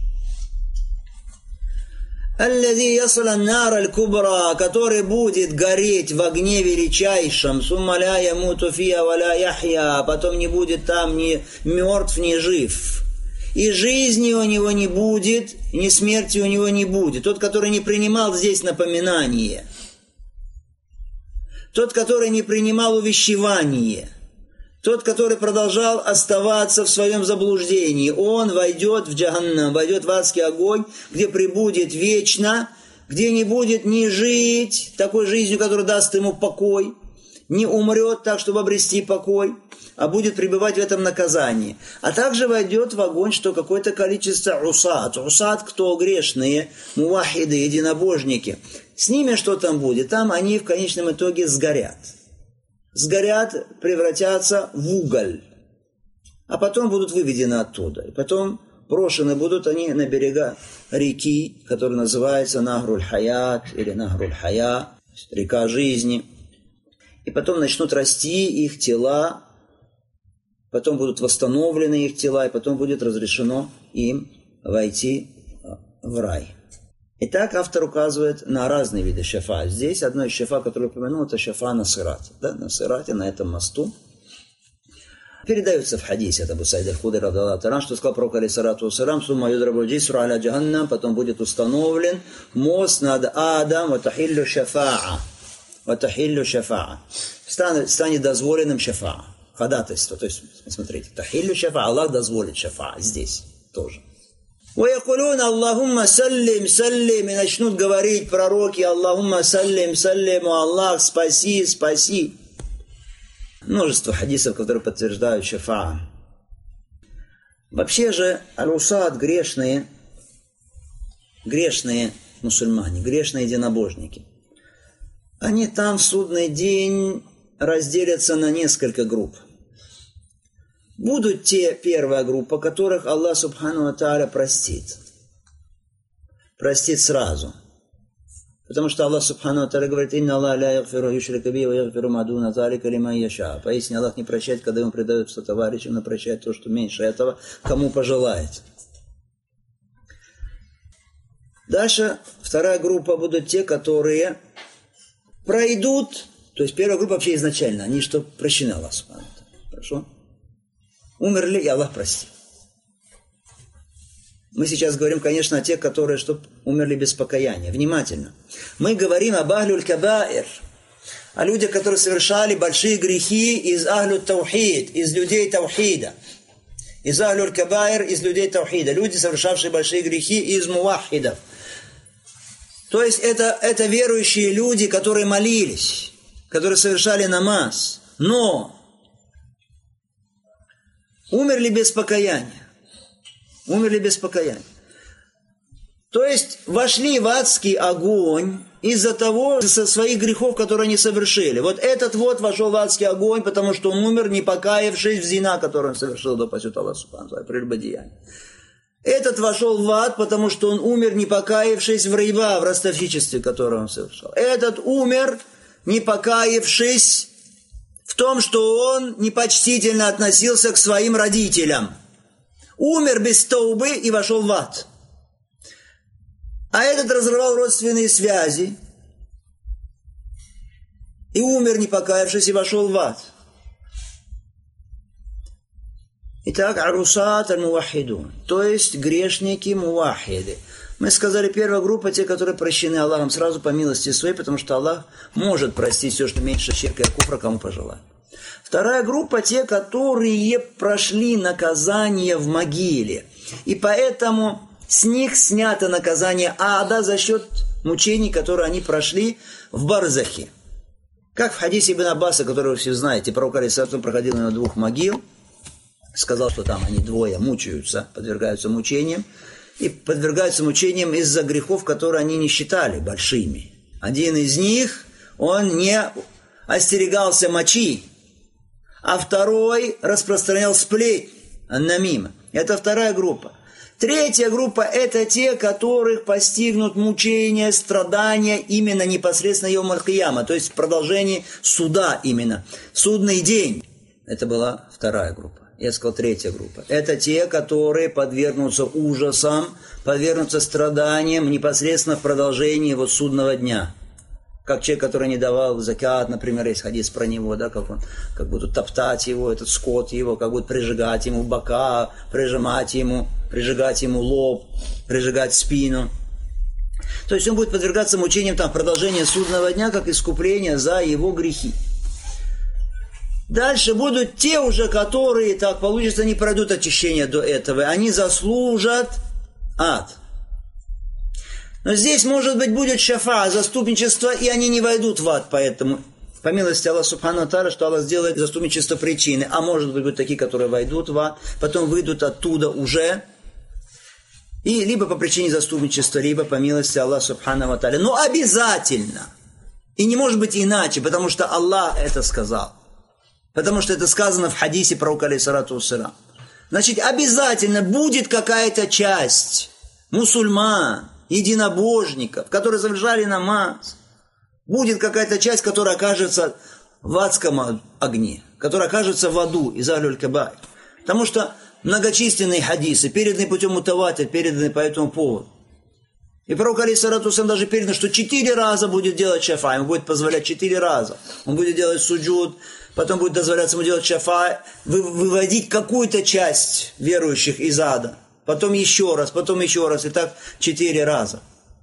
«Аллази ясла нар аль-кубра», который будет гореть в огне величайшем, «сумма ля ямуту фиа ва ля яхья», потом не будет там ни мертв, ни жив. И жизни у него не будет, ни смерти у него не будет. Тот, который не принимал здесь напоминание. Тот, который не принимал увещевание. Тот, который продолжал оставаться в своем заблуждении. Он войдет в Джаханнам, войдет в адский огонь, где пребудет вечно, где не будет ни жить такой жизнью, которая даст ему покой, не умрет так, чтобы обрести покой, а будет пребывать в этом наказании. А также войдет в огонь, что какое-то количество усат. Усат, кто грешные, мувахиды, единобожники. С ними что там будет? Там они в конечном итоге сгорят. Сгорят, превратятся в уголь. А потом будут выведены оттуда. И потом брошены будут они на берега реки, которая называется Нахруль-Хаят или Нахруль-Хая, река жизни. И потом начнут расти их тела, потом будут восстановлены их тела, и потом будет разрешено им войти в рай. Итак, автор указывает на разные виды шафа. Здесь одно из шафа, которое упомянул, это шафа на сирате. Да? На сирате, на этом мосту. Передается в хадисе от Абу Саида аль-Худри, радиаллаху та'аля, что сказал пророк алейхиссалату вассалям: «Сумма юдрабу джисру аля джаханнам», потом будет установлен мост над адом, ватахиллю шафа'a. Ватахиллю шафа'a. Станет дозволенным шафа'a. Ходатайство. То есть, смотрите, тахиллю шафа'a, Аллах дозволит шафа'a. Здесь тоже. وَيَقُولُونَ اللَّهُمَّ سَلِّمْ سَلِّمْ, и начнут говорить пророки: «Аллахумма саллим, саллим, Аллах, спаси, спаси». Множество хадисов, которые подтверждают шафа'a. Вообще же, аль-усад, грешные мусульмане, грешные единобожники, они там в судный день разделятся на несколько групп. Будут те, первая группа, которых Аллах Субхану ва Тааля простит. Простит сразу. Потому что Аллах Субхану ва Тааля говорит: «Инна Аллах ля ягфиру юшрика би ва ягфиру ма дуна залика лиман яша». Поистине Аллах не прощает, когда ему предают сотоварищам, но прощает то, что меньше этого, кому пожелает. Дальше вторая группа будут те, которые пройдут. То есть первая группа вообще изначально, они что прощены Аллах Субхану ва Тааля. Хорошо? Умерли, и Аллах простил. Мы сейчас говорим, конечно, о тех, которые умерли без покаяния. Внимательно. Мы говорим об ахлюль кабаир, о людях, которые совершали большие грехи из ахлю таухид, из людей таухида. Из ахлюль кабаир, из людей таухида. Люди, совершавшие большие грехи из мувахидов. То есть это верующие люди, которые молились, которые совершали намаз, но умерли без покаяния. Умерли без покаяния. То есть вошли в адский огонь из-за того, со своих грехов, которые они совершили. Вот этот вот вошел в адский огонь, потому что он умер, не покаявшись в зина, которую он совершил до пасет Аллаха Субхану ва Тааля, прелюбодеяние. Этот вошел в ад, потому что он умер, не покаявшись в рейва, в ростовщичестве, которое он совершал. Этот умер, не покаявшись в том, что он непочтительно относился к своим родителям. Умер без таубы и вошел в ад. А этот разорвал родственные связи и умер, не покаявшись, и вошел в ад. Итак, арусат аль-мувахидун, то есть грешники мувахиды. Мы сказали, первая группа, те, которые прощены Аллахом сразу по милости своей, потому что Аллах может простить все, что меньше ширка и куфра, кому пожелает. Вторая группа, те, которые прошли наказание в могиле. И поэтому с них снято наказание ада за счет мучений, которые они прошли в барзахе. Как в хадисе Ибн Аббаса, который вы все знаете, пророк алейхиссалату проходил на 2 могил, сказал, что там они двое мучаются, подвергаются мучениям. И подвергаются мучениям из-за грехов, которые они не считали большими. Один из них, он не остерегался мочи, а второй распространял сплетни, аннамима. Это вторая группа. Третья группа – это те, которых постигнут мучения, страдания именно непосредственно йом аль-кияма, то есть в продолжении суда именно. Судный день. Это была вторая группа. Я сказал, третья группа. Это те, которые подвергнутся ужасам, подвергнутся страданиям непосредственно в продолжении вот судного дня. Как человек, который не давал закат, например, есть хадис про него, да, как будут топтать его, этот скот его, как будут прижигать ему бока, прижигать ему лоб, прижигать спину. То есть он будет подвергаться мучениям там в продолжении судного дня, как искупление за его грехи. Дальше будут те уже, которые, так получится, не пройдут очищение до этого, они заслужат ад. Но здесь, может быть, будет шафа, заступничество, и они не войдут в ад, поэтому, по милости Аллаха Субхану ва Тааля, что Аллах сделает заступничество причины. А может быть, будут такие, которые войдут в ад, потом выйдут оттуда уже, и либо по причине заступничества, либо по милости Аллаха Субхану ва Тааля. Но обязательно, и не может быть иначе, потому что Аллах это сказал. Потому что это сказано в хадисе пророка алейхиссалату вассалям. Значит, обязательно будет какая-то часть мусульман, единобожников, которые совершали намаз. Будет какая-то часть, которая окажется в адском огне, которая окажется в аду из Ахлюль Кабаир. Потому что многочисленные хадисы, переданные путем мутаватир, переданные по этому поводу. И пророк алейхиссалату вассалям даже передано, что 4 раза будет делать шафа, ему будет позволять 4 раза. Он будет делать суджуд, потом будет дозволяться ему делать шафа, выводить какую-то часть верующих из ада. Потом еще раз, и так 4 раза.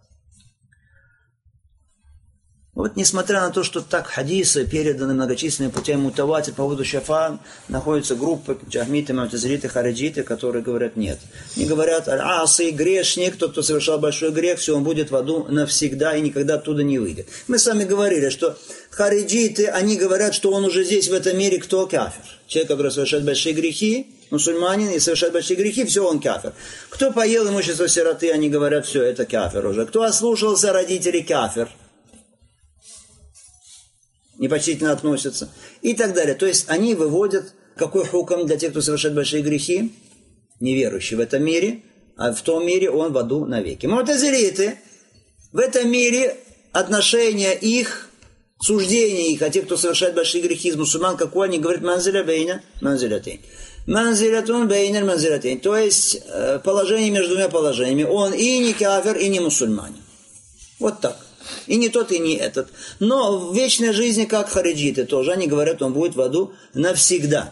Вот несмотря на то, что так хадисы переданы многочисленными путями мутаватир по поводу шафа, находятся группы джахмиты, му'тазилиты, хариджиты, которые говорят нет. Они говорят, аль-асы, грешник, тот, кто совершал большой грех, все, он будет в аду навсегда и никогда оттуда не выйдет. Мы с вами говорили, что хариджиты, они говорят, что он уже здесь, в этом мире, кто кафир. Человек, который совершает большие грехи, мусульманин, и совершает большие грехи, все, он кафир. Кто поел имущество сироты, они говорят, все, это кафир уже. Кто ослушался родителей, кафир. Непочтительно относятся. И так далее. То есть они выводят, какой хукам для тех, кто совершает большие грехи, неверующий в этом мире, а в том мире он в аду навеки. Му'тазилиты, в этом мире отношения их, суждения их, а тех, кто совершает большие грехи из мусульман, какой они говорят, манзиля бейна манзилятейн. Манзилятун бейна манзилятейн. То есть положение между двумя положениями. Он и не кафир, и не мусульманин. Вот так. И не тот, и не этот. Но в вечной жизни, как хариджиты тоже, они говорят, он будет в аду навсегда.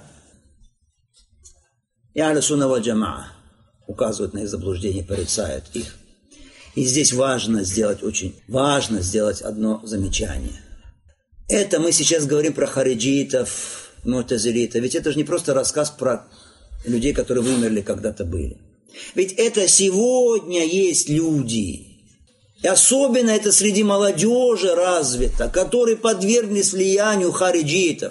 И ахлю сунна валь джамаа указывают на их заблуждение, порицают их. И здесь очень важно сделать одно замечание. Это мы сейчас говорим про хариджитов, му'тазилитов. Ведь это же не просто рассказ про людей, которые вымерли, когда-то были. Ведь это сегодня есть люди. И особенно это среди молодежи развито, которые подверглись влиянию хариджитов.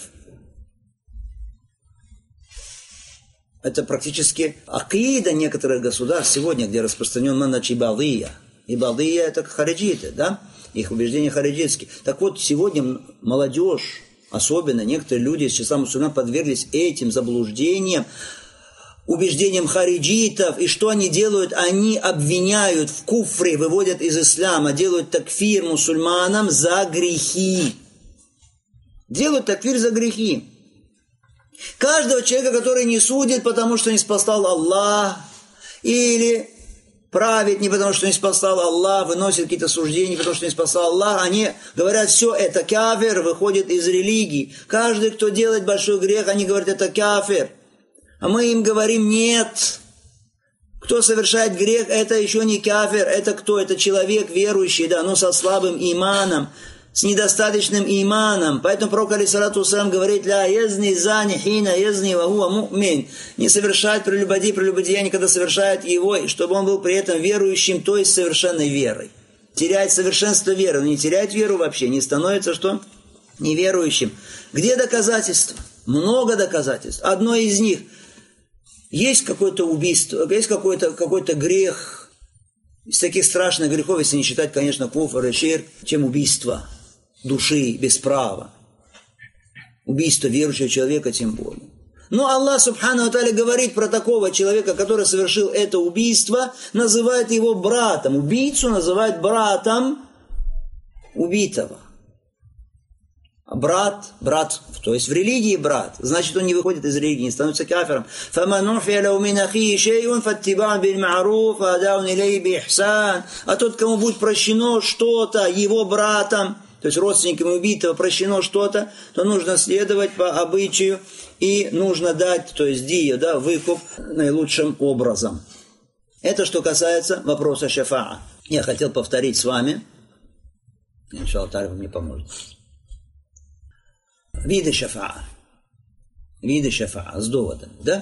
Это практически акида некоторых государств сегодня, где распространен манадж ибадия. Ибадия это хариджиты, да? Их убеждения хариджитские. Так вот, сегодня молодежь, особенно некоторые люди из числа мусульман подверглись этим заблуждениям, убеждением хариджитов, и что они делают? Они обвиняют в куфре, выводят из ислама, делают такфир мусульманам за грехи. Делают такфир за грехи. Каждого человека, который не судит, потому что не спасал Аллах, или правит не потому, что не спасал Аллах, выносит какие-то суждения, потому что не спасал Аллах, они говорят, все, это кафир, выходит из религии. Каждый, кто делает большой грех, они говорят, это кафир. А мы им говорим, нет, кто совершает грех, это еще не кафир, это кто? Это человек верующий, да, но со слабым иманом, с недостаточным иманом. Поэтому пророк алейхиссалату вассалям говорит, ля язни зани хина язни вахуа му'мин. Не совершает прелюбодеяние, когда совершает его, и чтобы он был при этом верующим, то есть совершенной верой. Теряет совершенство веры, но не теряет веру вообще, не становится что? Неверующим. Где доказательства? Много доказательств. Одно из них – есть какое-то убийство, есть какой-то грех, Из таких страшных грехов, если не считать, конечно, куфр и ширк, чем убийство души без права. Убийство верующего человека тем более. Но Аллах Субхану ва Тааля говорит про такого человека, который совершил это убийство, называет его братом. Убийцу называет братом убитого. Брат, то есть в религии брат, значит он не выходит из религии, не становится кафиром. А тот, кому будет прощено что-то его братом, то есть родственникам убитого прощено что-то, то нужно следовать по обычаю и нужно дать, то есть дию, да, выкуп наилучшим образом. Это что касается вопроса шафаа. Я хотел повторить с вами, иншаллах, вы мне поможете. Виды шафаа с доводом, да?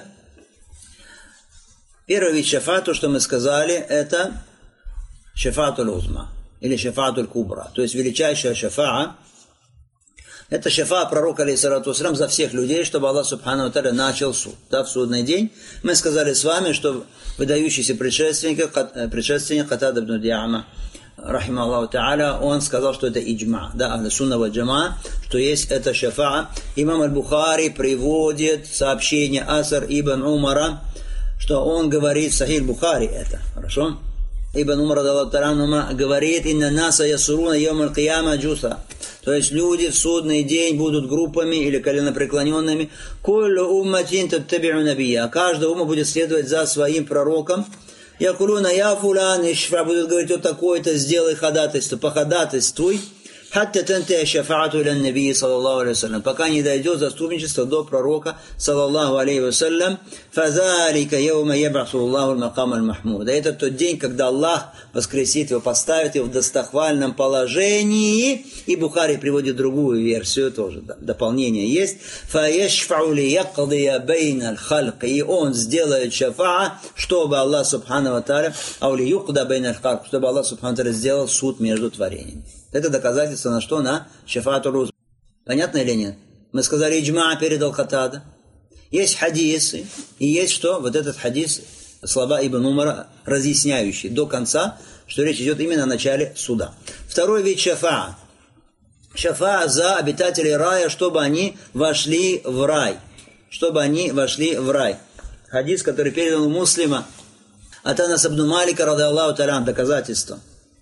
Первый вид шафаа, то, что мы сказали, это шафаатуль узма или шафаатуль кубра, то есть величайшая шафаа. Это шафаа пророка алейхиссалату вассалям за всех людей, чтобы Аллах Субхану ва Тааля начал суд. Да, в судный день мы сказали с вами, что выдающийся предшественник Катада ибн Ди'ама, рахима Аллаху Тааля, он сказал, что это иджма, да, ахлю сунна валь джамаа, что есть это шафаа. Имам аль-Бухари приводит сообщение Асар ибн Умара, что он говорит, Сахих Бухари это, хорошо? Ибн Умар говорит, инна наса ясуруна йом аль-кияма джуса. То есть люди в судный день будут группами или коленопреклоненными. Куллю умматин таттаби'у набия. Каждая умма будет следовать за своим пророком. Якулуна я фулан, ишфа, будут говорить, вот такой-то, сделай ходатайство, походатайствуй. Хатта тантия шафаату иля набии, саллаллаху алейхи вассалям, пока не дойдет заступничество до пророка, саллаллаху алейхи вассалям. Фазалика яума ябасу Аллаху аль-макам аль-махмуда. Это тот день, когда Аллах воскресит его, поставит его в достохвальном положении. И Бухари приводит другую версию, тоже дополнение есть. Фаяшфау ли якдия бейна аль-халк. И он сделает шафаа, чтобы Аллах Субхану ва Тааля, аули юкда бейна аль-халк, чтобы Аллах Субхану ва Тааля сделал суд между творениями. Это доказательство на что? На шафаатуль узма. Понятно или нет? Мы сказали, иджма передал Катада. Есть хадисы, и есть что? Вот этот хадис, слова Ибн Умара, разъясняющий до конца, что речь идет именно о начале суда. Второй вид шафаа. Шафаа за обитателей рая, чтобы они вошли в рай. Чтобы они вошли в рай. Хадис, который передан у Муслима. От Анаса ибн Малика, ради Аллаху та'аля, доказательство.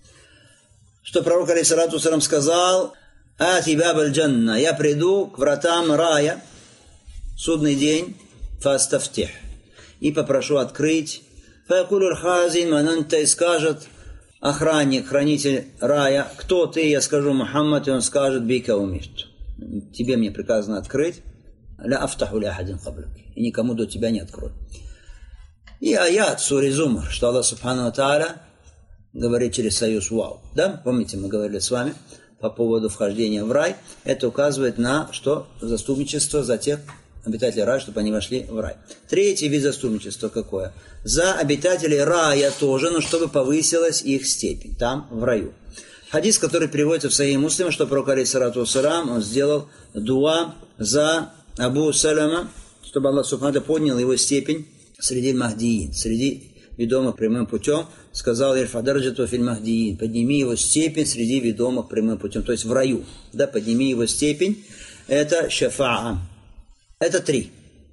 Что пророк алейхиссалату вассалям сказал, «Ати баб аль-джанна», я приду к вратам рая, судный день, фастафтих, и попрошу открыть. Фаякулю аль-хазин мананта, и скажет охранник, хранитель рая, кто ты? Я скажу Мухаммад, и он скажет, бика умирт. Тебе мне приказано открыть. Ля афтаху ля ахадин каблик, и никому до тебя не открою. И аят сури Зумар, что Аллах Субхану ва Тааля говорит через союз вау. Да? Помните, мы говорили с вами по поводу вхождения в рай. Это указывает на что? Заступничество за тех обитателей рая, чтобы они вошли в рай. Третий вид заступничества какое? За обитателей рая тоже, но чтобы повысилась их степень. Там, в раю. Хадис, который приводится в Сахих Муслима, что пророк алейхиссалату вассалям, он сделал дуа за Абу Салама, чтобы Аллах Субхану ва Тааля поднял его степень среди махдиин, среди ведомых прямым путем, сказал Ирфадарджату филь махдиин, подними его степень среди ведомых прямым путем, то есть в раю, да, подними его степень, это шафаа. Это 3.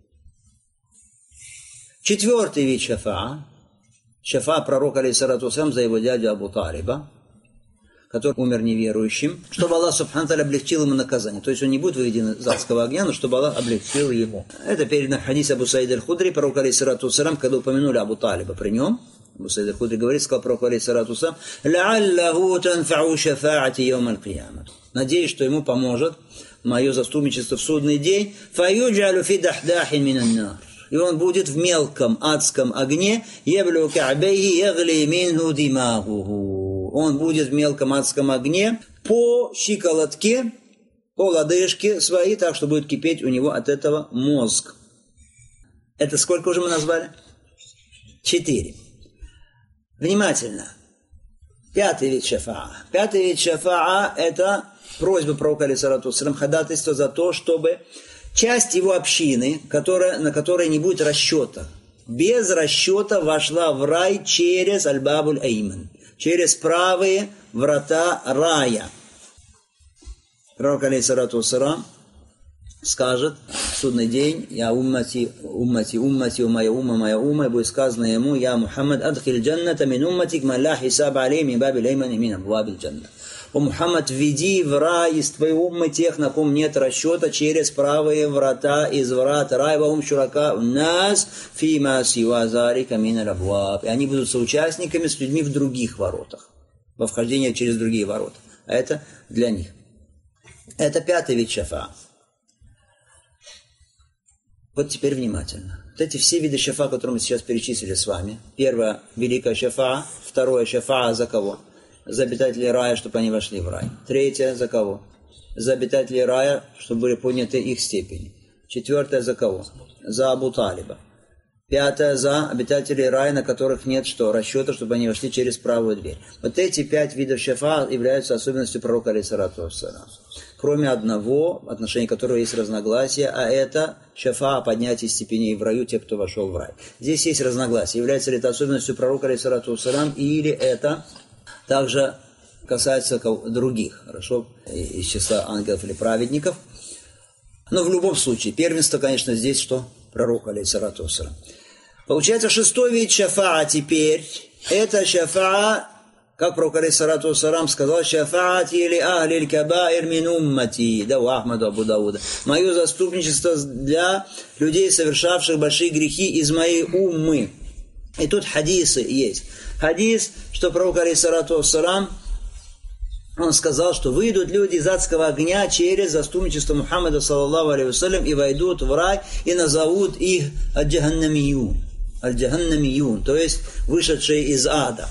Четвертый вид шафаа, шафаа пророка алейхиссалату вассалям за его дядю Абу Талиба, который умер неверующим, чтобы Аллах Субхану ва Тааля облегчил ему наказание. То есть он не будет выведен из адского огня, но чтобы Аллах облегчил ему. Это передано в хадисе Абу Саида аль-Худри, пророк алейхиссалату вассалям, когда упомянули Абу Талиба при нем, Абу Саид аль-Худри говорит, сказал пророк алейхиссалату вассалям, «Ла'аллаху танфау шафаати йом аль-кияма». Надеюсь, что ему поможет мое заступничество в судный день. «Фаюджалю фи дахдахин минан нар». И он будет в мелком адском огне, «Яблю ка'бейхи ягли минху димагуху». Он будет в мелком адском огне по щиколотке, по лодыжке своей, так что будет кипеть у него от этого мозг. Это сколько уже мы назвали? 4. Внимательно. 5-й вид шафаа. 5-й вид шафаа – это просьба пророка алейхиссалату вассалям, ходатайство за то, чтобы часть его общины, на которой не будет расчета, без расчета вошла в рай через аль-бабуль аиман, через правые врата рая. Пророк, алейхиссалату вассалам, скажет в судный день: «Я уммати, уммати, уммати, моя умма», и будет сказано ему: «Я Мухаммад, адхиль джанната мин умматик, ман ла хисаб алей мин бабиль эймани мин абвабиль джанна». О Мухаммад, введи в рай из твоей уммы тех, на ком нет расчета, через правые врата из врат рая, ваум шурака нас фима сива зарика мин абваб. И они будут соучастниками с людьми в других воротах, во вхождении через другие ворота. А это для них. Это пятый вид шафа. Вот теперь внимательно. Вот эти все виды шафа, которые мы сейчас перечислили с вами. Первое – великая шафа. Второе – шафа за кого? За обитателей рая, чтобы они вошли в рай. Третье – за кого? За обитателей рая, чтобы были подняты их степени. Четвертое – за кого? За Абу Талиба. Пятое – за обитателей рая, на которых нет что? Расчета, чтобы они вошли через правую дверь. Вот эти 5 видов шафа являются особенностью пророка, алейхиссалату вассалам. Кроме одного, в отношении которого есть разногласия, а это шафа о поднятии степеней в раю тех, кто вошел в рай. Здесь есть разногласия. Является ли это особенностью пророка, алейхиссалату вассалам, или это также касается других, хорошо, из числа ангелов или праведников. Но в любом случае, первенство, конечно, здесь что? Пророк, алейхиссалату вассалам. Получается, 6-й вид шафаа теперь, это шафаа, как пророк, алейхиссалату вассалам, сказал: «Шафаати или ахлиль кабаир мин уммати», да, у Ахмада, Абу Дауда. «Мое заступничество для людей, совершавших большие грехи из моей уммы». И тут хадисы есть. Хадис, что пророк, алейхиссалату вассалам, он сказал, что выйдут люди из адского огня через заступничество Мухаммада, саллаллаху алейхи вассалям, и войдут в рай, и назовут их аль-джаханнамиюн. Аль-джаханнамиюн, то есть вышедшие из ада.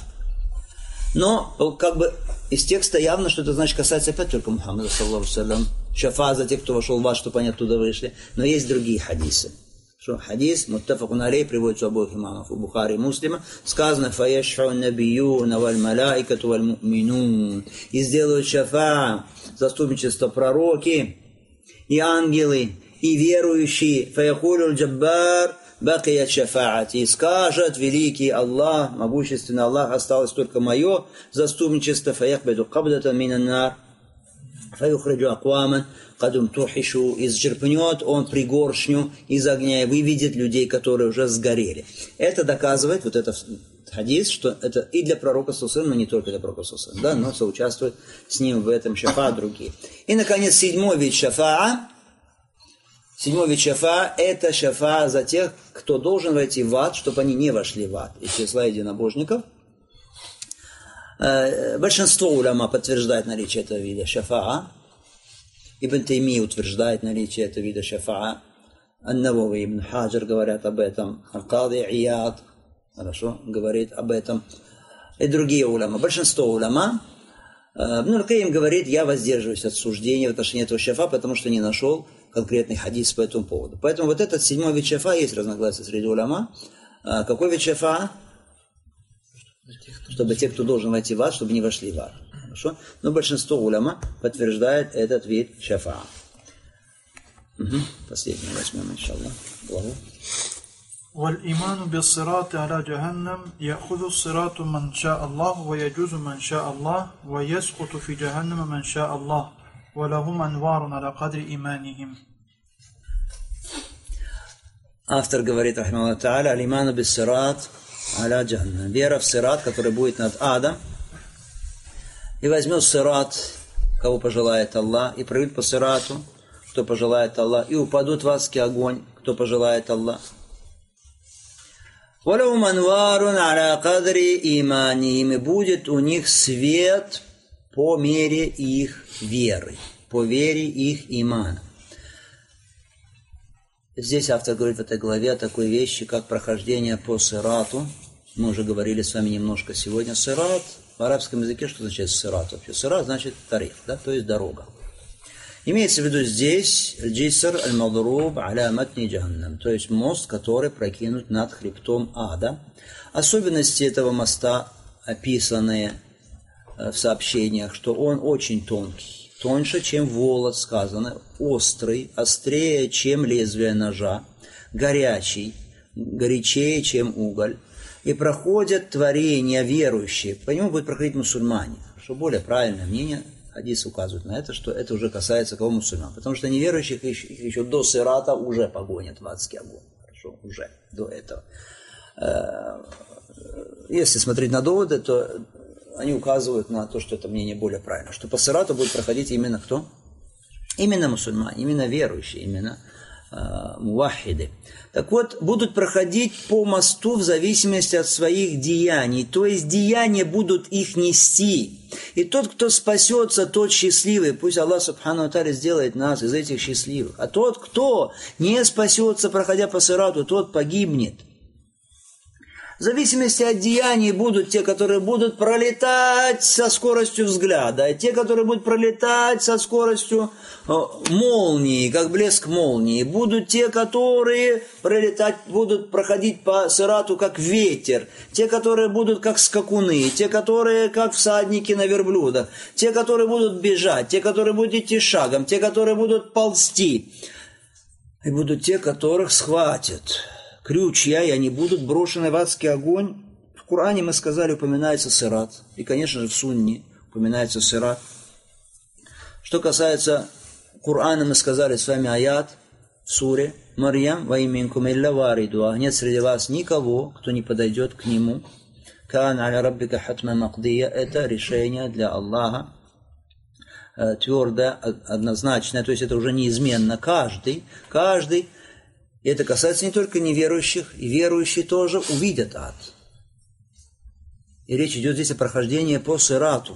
Но, как бы, из текста явно, что это значит касается опять только Мухаммада, саллаллаху алейхи вассалям. Шафа за тех, кто вошел в ад, чтобы они оттуда вышли. Но есть другие хадисы. Что хадис, муттафакун алейх, приводится у обоих имамов, у Бухари и Муслима, сказано: «Фаяшфау набиюна валь малаикату валь муминун». И сделают шафа, заступничество пророки, и ангелы, и верующие. «Фаякулю джаббар бакият шафаати». И скажет великий Аллах, могущественный Аллах: осталось только мое заступничество. «Фаяхбеду кабдатан минан нар». «Фаюхриджу акваман кадум тухишу». И зачерпнет он пригоршню из огня и выведет людей, которые уже сгорели. Это доказывает, вот этот хадис, что это и для пророка саллаллаху алейхи ва саллям, но не только для пророка саллаллаху алейхи ва саллям, да, но соучаствуют с ним в этом шафа другие. И, наконец, 7-й вид шафа. 7-й вид шафа – это шафа за тех, кто должен войти в ад, чтобы они не вошли в ад, из числа единобожников. Большинство уляма подтверждает наличие этого вида шафаа. Ибн Тайми утверждает наличие этого вида шафаа. Ан-Навави, Ибн Хаджар говорят об этом. Аль-Кади Ияд, хорошо, говорит об этом. И другие уляма. Большинство уляма. Ибн Аль-Каим говорит: я воздерживаюсь от суждения в отношении этого шафа, потому что не нашел конкретный хадис по этому поводу. Поэтому вот этот 7-й вид шафа, есть разногласия среди уляма. Какой вид шафа? Чтобы те, кто должен войти в ад, чтобы не вошли в ад. Хорошо? Но большинство уляма подтверждает этот вид шафа. Последний возьмем, иншаллах, главу. والإيمان بالصراط على جهنم يأخذ الصراط من شاء الله ويجوز من شاء الله ويسقط في جهنم من شاء الله ولهم أنوار على قدر إيمانهم. Автор говорит, рахимахуллах та'аля: «Алиману биссират аля джаханнам». Вера в сират, который будет над адом, и возьмет сират, кого пожелает Аллах, и пройдут по сирату, кто пожелает Аллах, и упадут в адский огонь, кто пожелает Аллах. «Валахум анварун аля кадри иманихим», и будет у них свет по мере их веры, по вере их имана. Здесь автор говорит в этой главе о такой вещи, как прохождение по сирату. Мы уже говорили с вами немножко сегодня. Сират в арабском языке, что означает сират вообще? Сират значит тариф, да, то есть дорога. Имеется в виду здесь джиср аль-мадруб аля матни джаханнам, то есть мост, который прокинут над хребтом ада. Особенности этого моста описаны в сообщениях, что он очень тонкий, тоньше, чем волос, сказано, острый, острее, чем лезвие ножа, горячий, горячее, чем уголь, и проходят творения верующие, по нему будут проходить мусульмане. Что более правильное мнение, хадис указывает на это, что это уже касается кого их, потому что неверующих их еще до сирата уже погонят в адский огонь. Хорошо, уже до этого. Если смотреть на доводы, то они указывают на то, что это мнение более правильно, что по сирату будет проходить именно кто? Именно мусульмане, именно верующие, именно мувахиды. Так вот, будут проходить по мосту в зависимости от своих деяний, то есть деяния будут их нести. И тот, кто спасется, тот счастливый. Пусть Аллах Субхану ва Тааля сделает нас из этих счастливых. А тот, кто не спасется, проходя по сирату, тот погибнет. В зависимости от деяний будут те, которые будут пролетать со скоростью взгляда, и те, которые будут пролетать со скоростью молнии, как блеск молнии. Будут те, которые пролетать, будут проходить по сирату, как ветер. Те, которые будут как скакуны, те, которые как всадники на верблюдах, те, которые будут бежать, те, которые будут идти шагом, те, которые будут ползти. И будут те, которых схватят крючья, и они будут брошены в адский огонь. В Коране, мы сказали, упоминается сират. И, конечно же, в Сунне упоминается сират. Что касается Корана, мы сказали с вами аят в суре Марьям, «Ва иминкум илля варидуа». Нет среди вас никого, кто не подойдет к нему. «Кан аля раббика хатма мақдия». Это решение для Аллаха твердое, однозначное. То есть это уже неизменно. Каждый, и это касается не только неверующих, и верующие тоже увидят ад. И речь идет здесь о прохождении по сирату.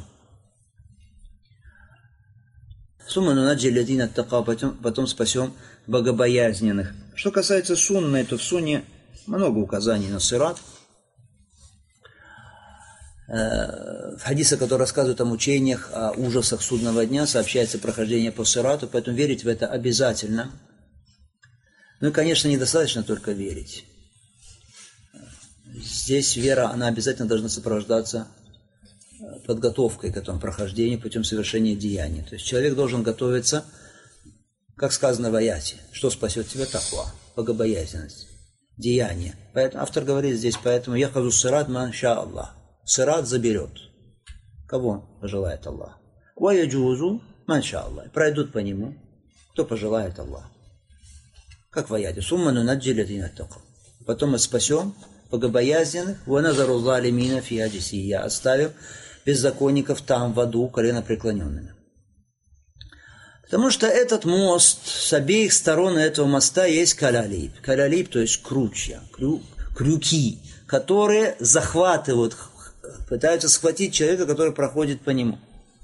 Потом спасем богобоязненных. Что касается сунны, то в сунне много указаний на сират. В хадисах, которые рассказывают о мучениях, о ужасах судного дня, сообщается прохождение по сирату, поэтому верить в это обязательно. Ну и, конечно, недостаточно только верить. Здесь вера, она обязательно должна сопровождаться подготовкой к этому прохождению путем совершения деяний. То есть человек должен готовиться, как сказано в аяте, что спасет тебя? Таква, богобоязненность, деяние. Поэтому автор говорит здесь, поэтому яхазу сират ман ша Аллах. Сират заберет. Кого пожелает Аллах? Ва яджузу ман ша Аллах. Пройдут по нему, кто пожелает Аллах. Как в аяте. Сумману наджилятина таку. Потом мы спасем богобоязненных. Ва назару залимина фи аджисия. Оставим беззаконников там в аду коленопреклоненными. Потому что этот мост, с обеих сторон этого моста есть калялиб. Калялиб, то есть крючья, крюки, которые захватывают, пытаются схватить человека, который проходит по нему.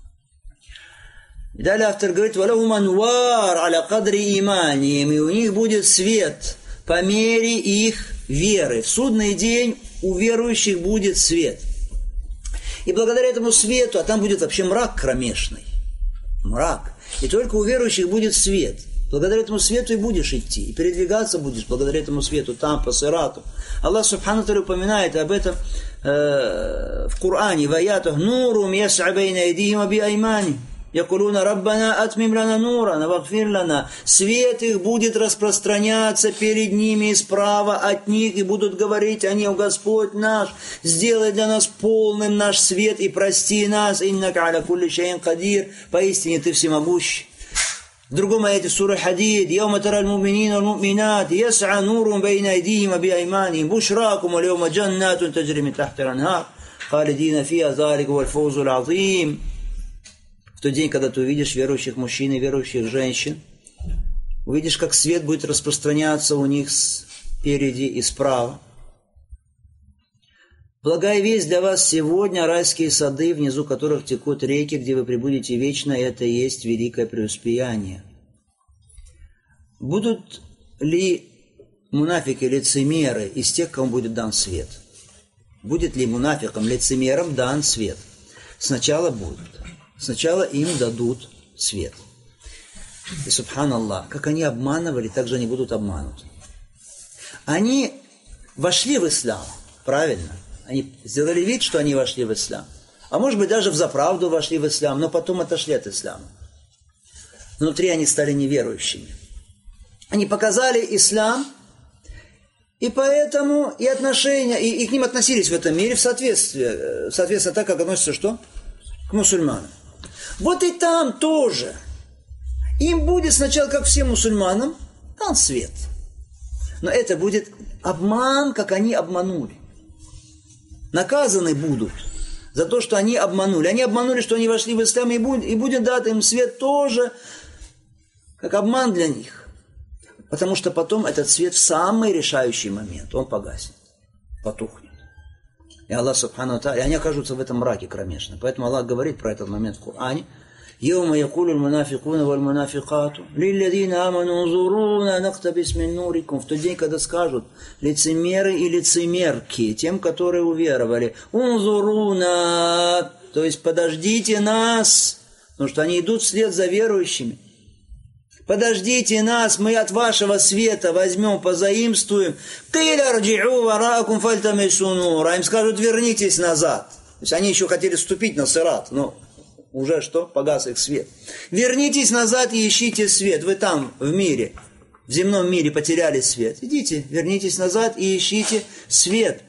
И далее автор говорит, «Валахум анвар аля кадри иманихим», и у них будет свет по мере их веры. В судный день у верующих будет свет. И благодаря этому свету, а там будет вообще мрак кромешный, мрак, и только у верующих будет свет. Благодаря этому свету и будешь идти, и передвигаться будешь благодаря этому свету, там, по сирату. Аллах Субхану Тааля упоминает об этом в Коране, в аятах, «Нурум яс'a байна айдихим ва би айманихим». Якулуна Раббана атмим лана нурана вагфир лана. Свет их будет распространяться перед ними и справа от них, и будут говорить они: «О Господь наш, сделай для нас полным наш свет и прости нас, иннака аля кулли шайин кадир». Поистине ты всемогущий. В другом аяте сура Хадид: «Яума тараль муминина валь муминат, яс'a нурум байна айдихим ва би айманихим, бушракум аль яума джаннатун таджри мин тахтиха аль-анхар, халидина фиха залика валь фаузул азим». В тот день, когда ты увидишь верующих мужчин и верующих женщин, увидишь, как свет будет распространяться у них спереди и справа. Благая весть для вас сегодня: райские сады, внизу которых текут реки, где вы пребудете вечно, это и есть великое преуспеяние. Будут ли мунафики, лицемеры из тех, кому будет дан свет? Будет ли мунафикам, лицемерам дан свет? Сначала будут. Сначала им дадут свет. И субханаллах, как они обманывали, так же они будут обмануты. Они вошли в ислам, правильно? Они сделали вид, что они вошли в ислам. А может быть, даже взаправду вошли в ислам, но потом отошли от ислама. Внутри они стали неверующими. Они показали ислам, И поэтому и отношения, и к ним относились в этом мире в соответственно так, как относятся что? К мусульманам. Вот и там тоже. Им будет сначала, как всем мусульманам, дан свет. Но это будет обман, как они обманули. Наказаны будут за то, что они обманули. Они обманули, что они вошли в ислам, и будет дан им свет тоже, как обман для них. Потому что потом этот свет в самый решающий момент, он погаснет, потухнет. И Аллах Субхану ва Тааля, и они окажутся в этом мраке кромешном. Поэтому Аллах говорит про этот момент в Коране. يوم يقول المنافقون والمنافقات للذين آمنوا انظرونا نقتبس من نوركم. В тот день, когда скажут лицемеры и лицемерки, тем, которые уверовали, унзуруна, то есть подождите нас, потому что они идут вслед за верующими. Подождите нас, мы от вашего света возьмем, позаимствуем. А им скажут, вернитесь назад. То есть они еще хотели вступить на сират, но уже что? Погас их свет. Вернитесь назад и ищите свет. Вы там, в мире, в земном мире потеряли свет. Идите, вернитесь назад и ищите свет.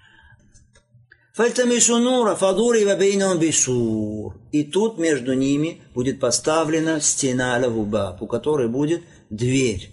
И тут между ними будет поставлена стена лавубаб, у которой будет дверь.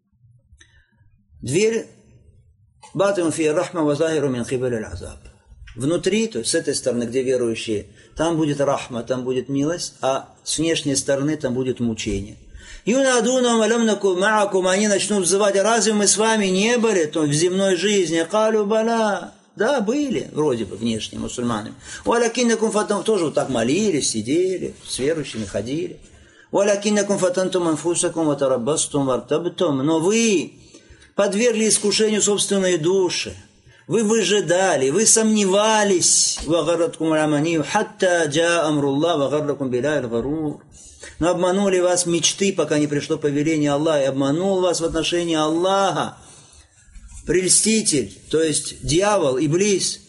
Дверь батин фи рахма ва захиру мин хибаль аль-азаб. Внутри, то есть с этой стороны, где верующие, там будет рахма, там будет милость, а с внешней стороны там будет мучение. Юнадуна валямнаку маакум, они начнут взывать, разве мы с вами не были то в земной жизни? Калю бала. Да, были, вроде бы, внешние мусульмане. Уалякиннакум фатантум, тоже вот так молились, сидели, с верующими ходили. Уалякиннакум фатантум анфусакум ватараббастум вартабтум. Но вы подвергли искушению собственной души. Вы выжидали, вы сомневались. Вагарраткум раманию, хатта джа амруллах, вагарракум билай аль-гарур. Но обманули вас мечты, пока не пришло повеление Аллаха. И обманул вас в отношении Аллаха прельститель, то есть дьявол, иблис.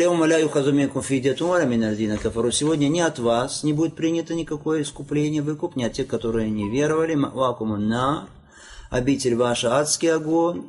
Сегодня ни от вас не будет принято никакое искупление, выкуп, ни от тех, которые не веровали. Обитель ваша адский огонь,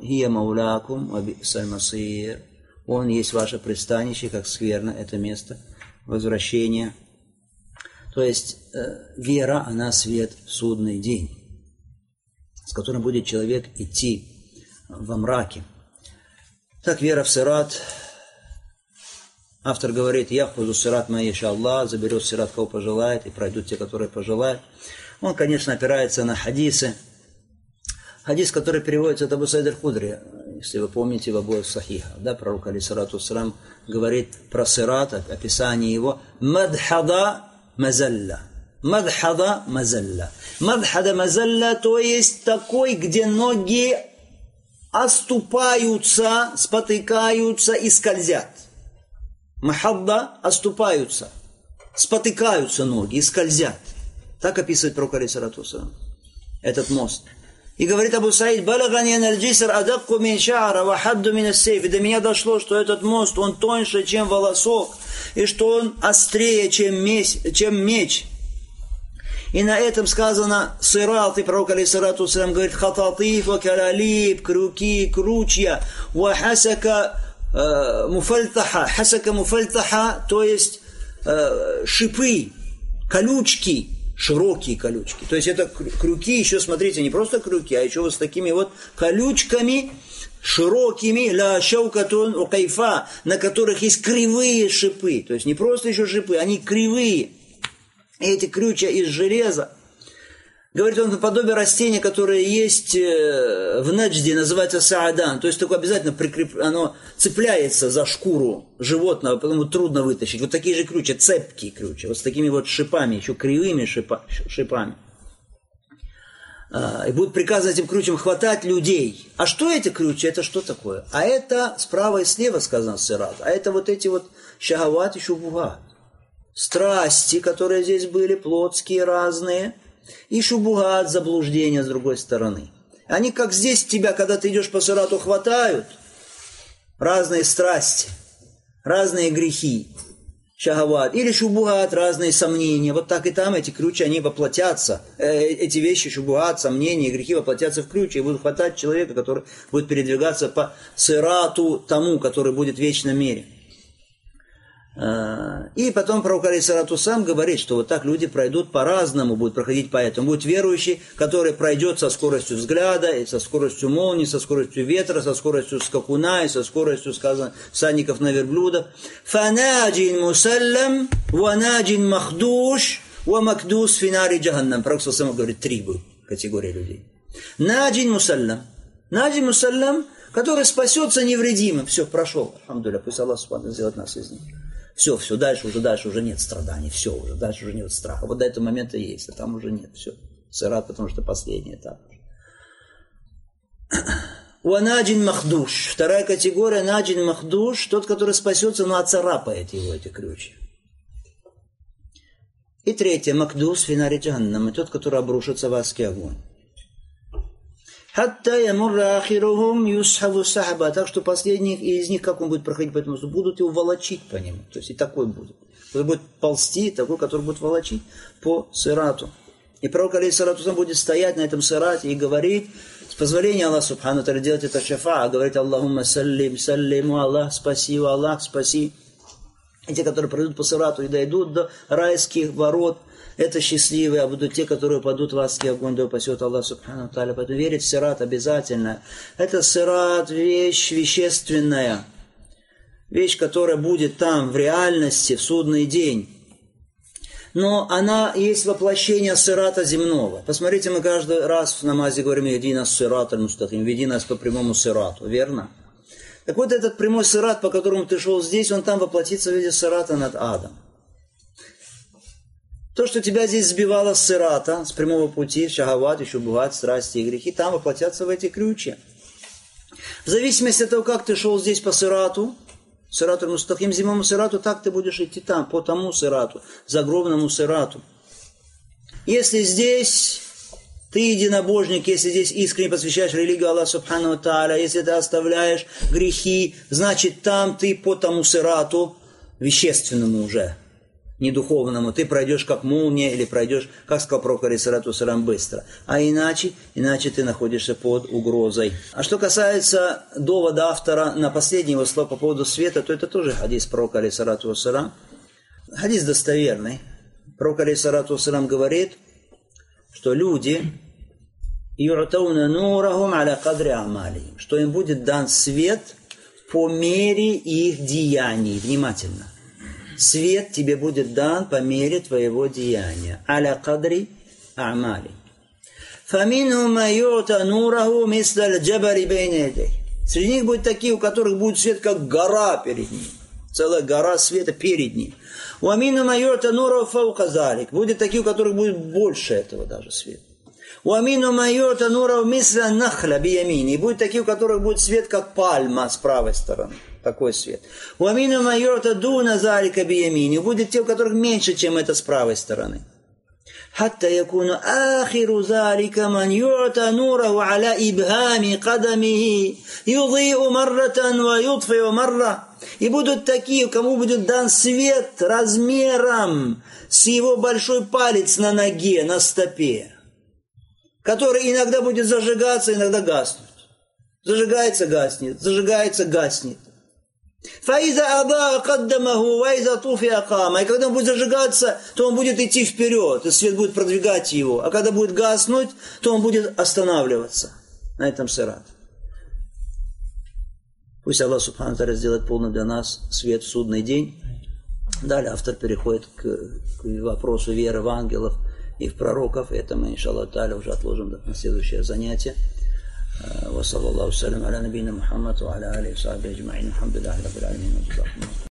он есть ваше пристанище, как скверно это место возвращения. То есть вера, она свет в судный день, с которым будет человек идти во мраке. Так, вера в сират. Автор говорит, яхфузу сират маиша Аллах, заберет сират, кого пожелает, и пройдут те, которые пожелают. Он, конечно, опирается на хадисы. Хадис, который переводится от Абу Саида аль-Худри, если вы помните, в обоих сахихах, да, пророк алейхиссалату вассалям говорит про сират, описание его, мадхада мазалля. Мадхада мазалля. Мадхада мазалля, то есть такой, где ноги оступаются, спотыкаются и скользят. Махадда оступаются, спотыкаются ноги и скользят. Так описывает пророк алейхиссалату вассалям этот мост. И говорит Абу Саид, балагани аль-джиср адакку мин ша'ра ва хадду мин ас-сейф. И до меня дошло, что этот мост, он тоньше, чем волосок, и что он острее, чем меч. И на этом сказано сират, и пророк алейхиссалату вассалям говорит, хататиф ва калалиб, крюки, кручья, ва хасака муфальтаха. Хасака муфальтаха, то есть шипы, колючки, широкие колючки. То есть это крюки, еще смотрите, не просто крюки, а еще вот с такими вот колючками широкими, ля шаукатун укайфа, на которых есть кривые шипы. То есть не просто еще шипы, они кривые. И эти крючья из железа. Говорит он, наподобие растения, которое есть в Наджде, называется саадан. То есть такое обязательно оно цепляется за шкуру животного, потому трудно вытащить. Вот такие же крючья, цепкие крючья, вот с такими вот шипами, еще кривыми шипами. И будут приказаны этим крючьям хватать людей. А что эти крючья? Это что такое? А это справа и слева сказано сират. А это вот эти вот шахават и шубугат. Страсти, которые здесь были, плотские разные. И шубугат, заблуждения с другой стороны. Они как здесь тебя, когда ты идешь по сирату, хватают разные страсти, разные грехи. шахават, или шубугат, разные сомнения. Вот так и там эти ключи, они воплотятся. Эти вещи, шубугат, сомнения, грехи воплотятся в ключи и будут хватать человека, который будет передвигаться по сирату тому, который будет в вечном мире. И потом пророк алейхиссалату сам говорит, что вот так люди пройдут по-разному, будут проходить по этому. Будет верующий, который пройдет со скоростью взгляда, и со скоростью молнии, со скоростью ветра, со скоростью скакуна, и со скоростью, сказано, всадников на верблюдах. «Фанаджин мусаллам, ванаджин махдуш, ва макдус финари джаханнам». Пророк сам говорит, 3 будет категории людей. Наджин мусаллам. Наджин мусаллам, который спасется невредимым. Все, прошел. Алхамдулилля, пусть Аллах субхану сделает нас из них. Все, дальше уже нет страданий, все уже, дальше уже нет страха. Вот до этого момента есть, а там уже нет, все. Сират, потому что последний этап. Уанаджин махдуш. Вторая категория, наджин махдуш, тот, который спасется, но оцарапает его эти ключи. И третья, макдус финари джаханнам, тот, который обрушится в адский огонь. Хатта ямурра ахирухум юсхаву сахаба. Так что последних из них, как он будет проходить по этому, будут его волочить по нему. То есть и такой будет. Который будет ползти, такой, который будет волочить по сирату. И пророк алейхиссалату сам будет стоять на этом сирате и говорить, с позволения Аллаха субхану ва делать это шафа, говорить Аллахумма саллим, саллиму, Аллах спаси, Аллах спаси. И те, которые пройдут по сирату и дойдут до райских ворот, это счастливые, а будут те, которые падут в адский огонь, да упасет Аллах субхану тааля. Поэтому верить в сират обязательно. Это сират вещь вещественная. Вещь, которая будет там в реальности, в судный день. Но она есть воплощение сирата земного. Посмотрите, мы каждый раз в намазе говорим «Веди нас сират аль-мустаким», «Веди нас по прямому сирату», верно? Так вот этот прямой сират, по которому ты шел здесь, он там воплотится в виде сирата над адом. То, что тебя здесь сбивало с сирата, с прямого пути, шахават, шубугат, страсти и грехи, там воплотятся в эти ключи. В зависимости от того, как ты шел здесь по сирату мустахим, земному сирату, так ты будешь идти там, по тому сирату, загробному сирату. Если здесь ты единобожник, если здесь искренне посвящаешь религию Аллаха субхану тааля, если ты оставляешь грехи, значит там ты по тому сирату, вещественному уже, не духовному, ты пройдешь как молния или пройдешь, как сказал пророк алейхиссалату вассалям, быстро. А иначе ты находишься под угрозой. А что касается довода автора на последние его слова по поводу света, то это тоже хадис пророка алейхиссалату вассалям. Хадис достоверный. Пророк алейхиссалату вассалям говорит, что люди ю'тауна нурахум аля кадри амалихим, что им будет дан свет по мере их деяний. Внимательно. Свет тебе будет дан по мере твоего деяния. Аля кадри амали. Фаминхум ман ю'та нураху мисля аль-джабали байна ядайх. Среди них будут такие, у которых будет свет, как гора перед ним. Целая гора света перед ним. Уаминхум ман ю'та нураху фаука залик. Будет такие, у которых будет больше этого даже света. Уаминхум ман ю'та нураху мисля нахля биямини. И будут такие, у которых будет свет, как пальма с правой стороны. Такой свет. Уаминхум ман ю'та дуна залика биямини. Будет те, у которых меньше, чем это с правой стороны. Хатта якуну ахиру залика ман ю'та нураху аля ибхами кадамихи. Юди'у марратан ва юдфи'у марра. И будут такие, кому будет дан свет размером с его большой палец на ноге, на стопе, который иногда будет зажигаться, иногда гаснуть. Зажигается, гаснет, зажигается, гаснет. Фаиза аба каддамаху, ваиза туфи акама. И когда он будет зажигаться, то он будет идти вперед, и свет будет продвигать его. А когда будет гаснуть, то он будет останавливаться на этом сирате. Пусть Аллах субхану тааля сделает полным для нас свет в судный день. Далее автор переходит к вопросу веры в ангелов и в пророков. Это мы, иншаллах тааля, уже отложим на следующее занятие. وصلى الله وسلم على نبينا محمد وعلى آله وصحبه أجمعين الحمد لله رب العالمين.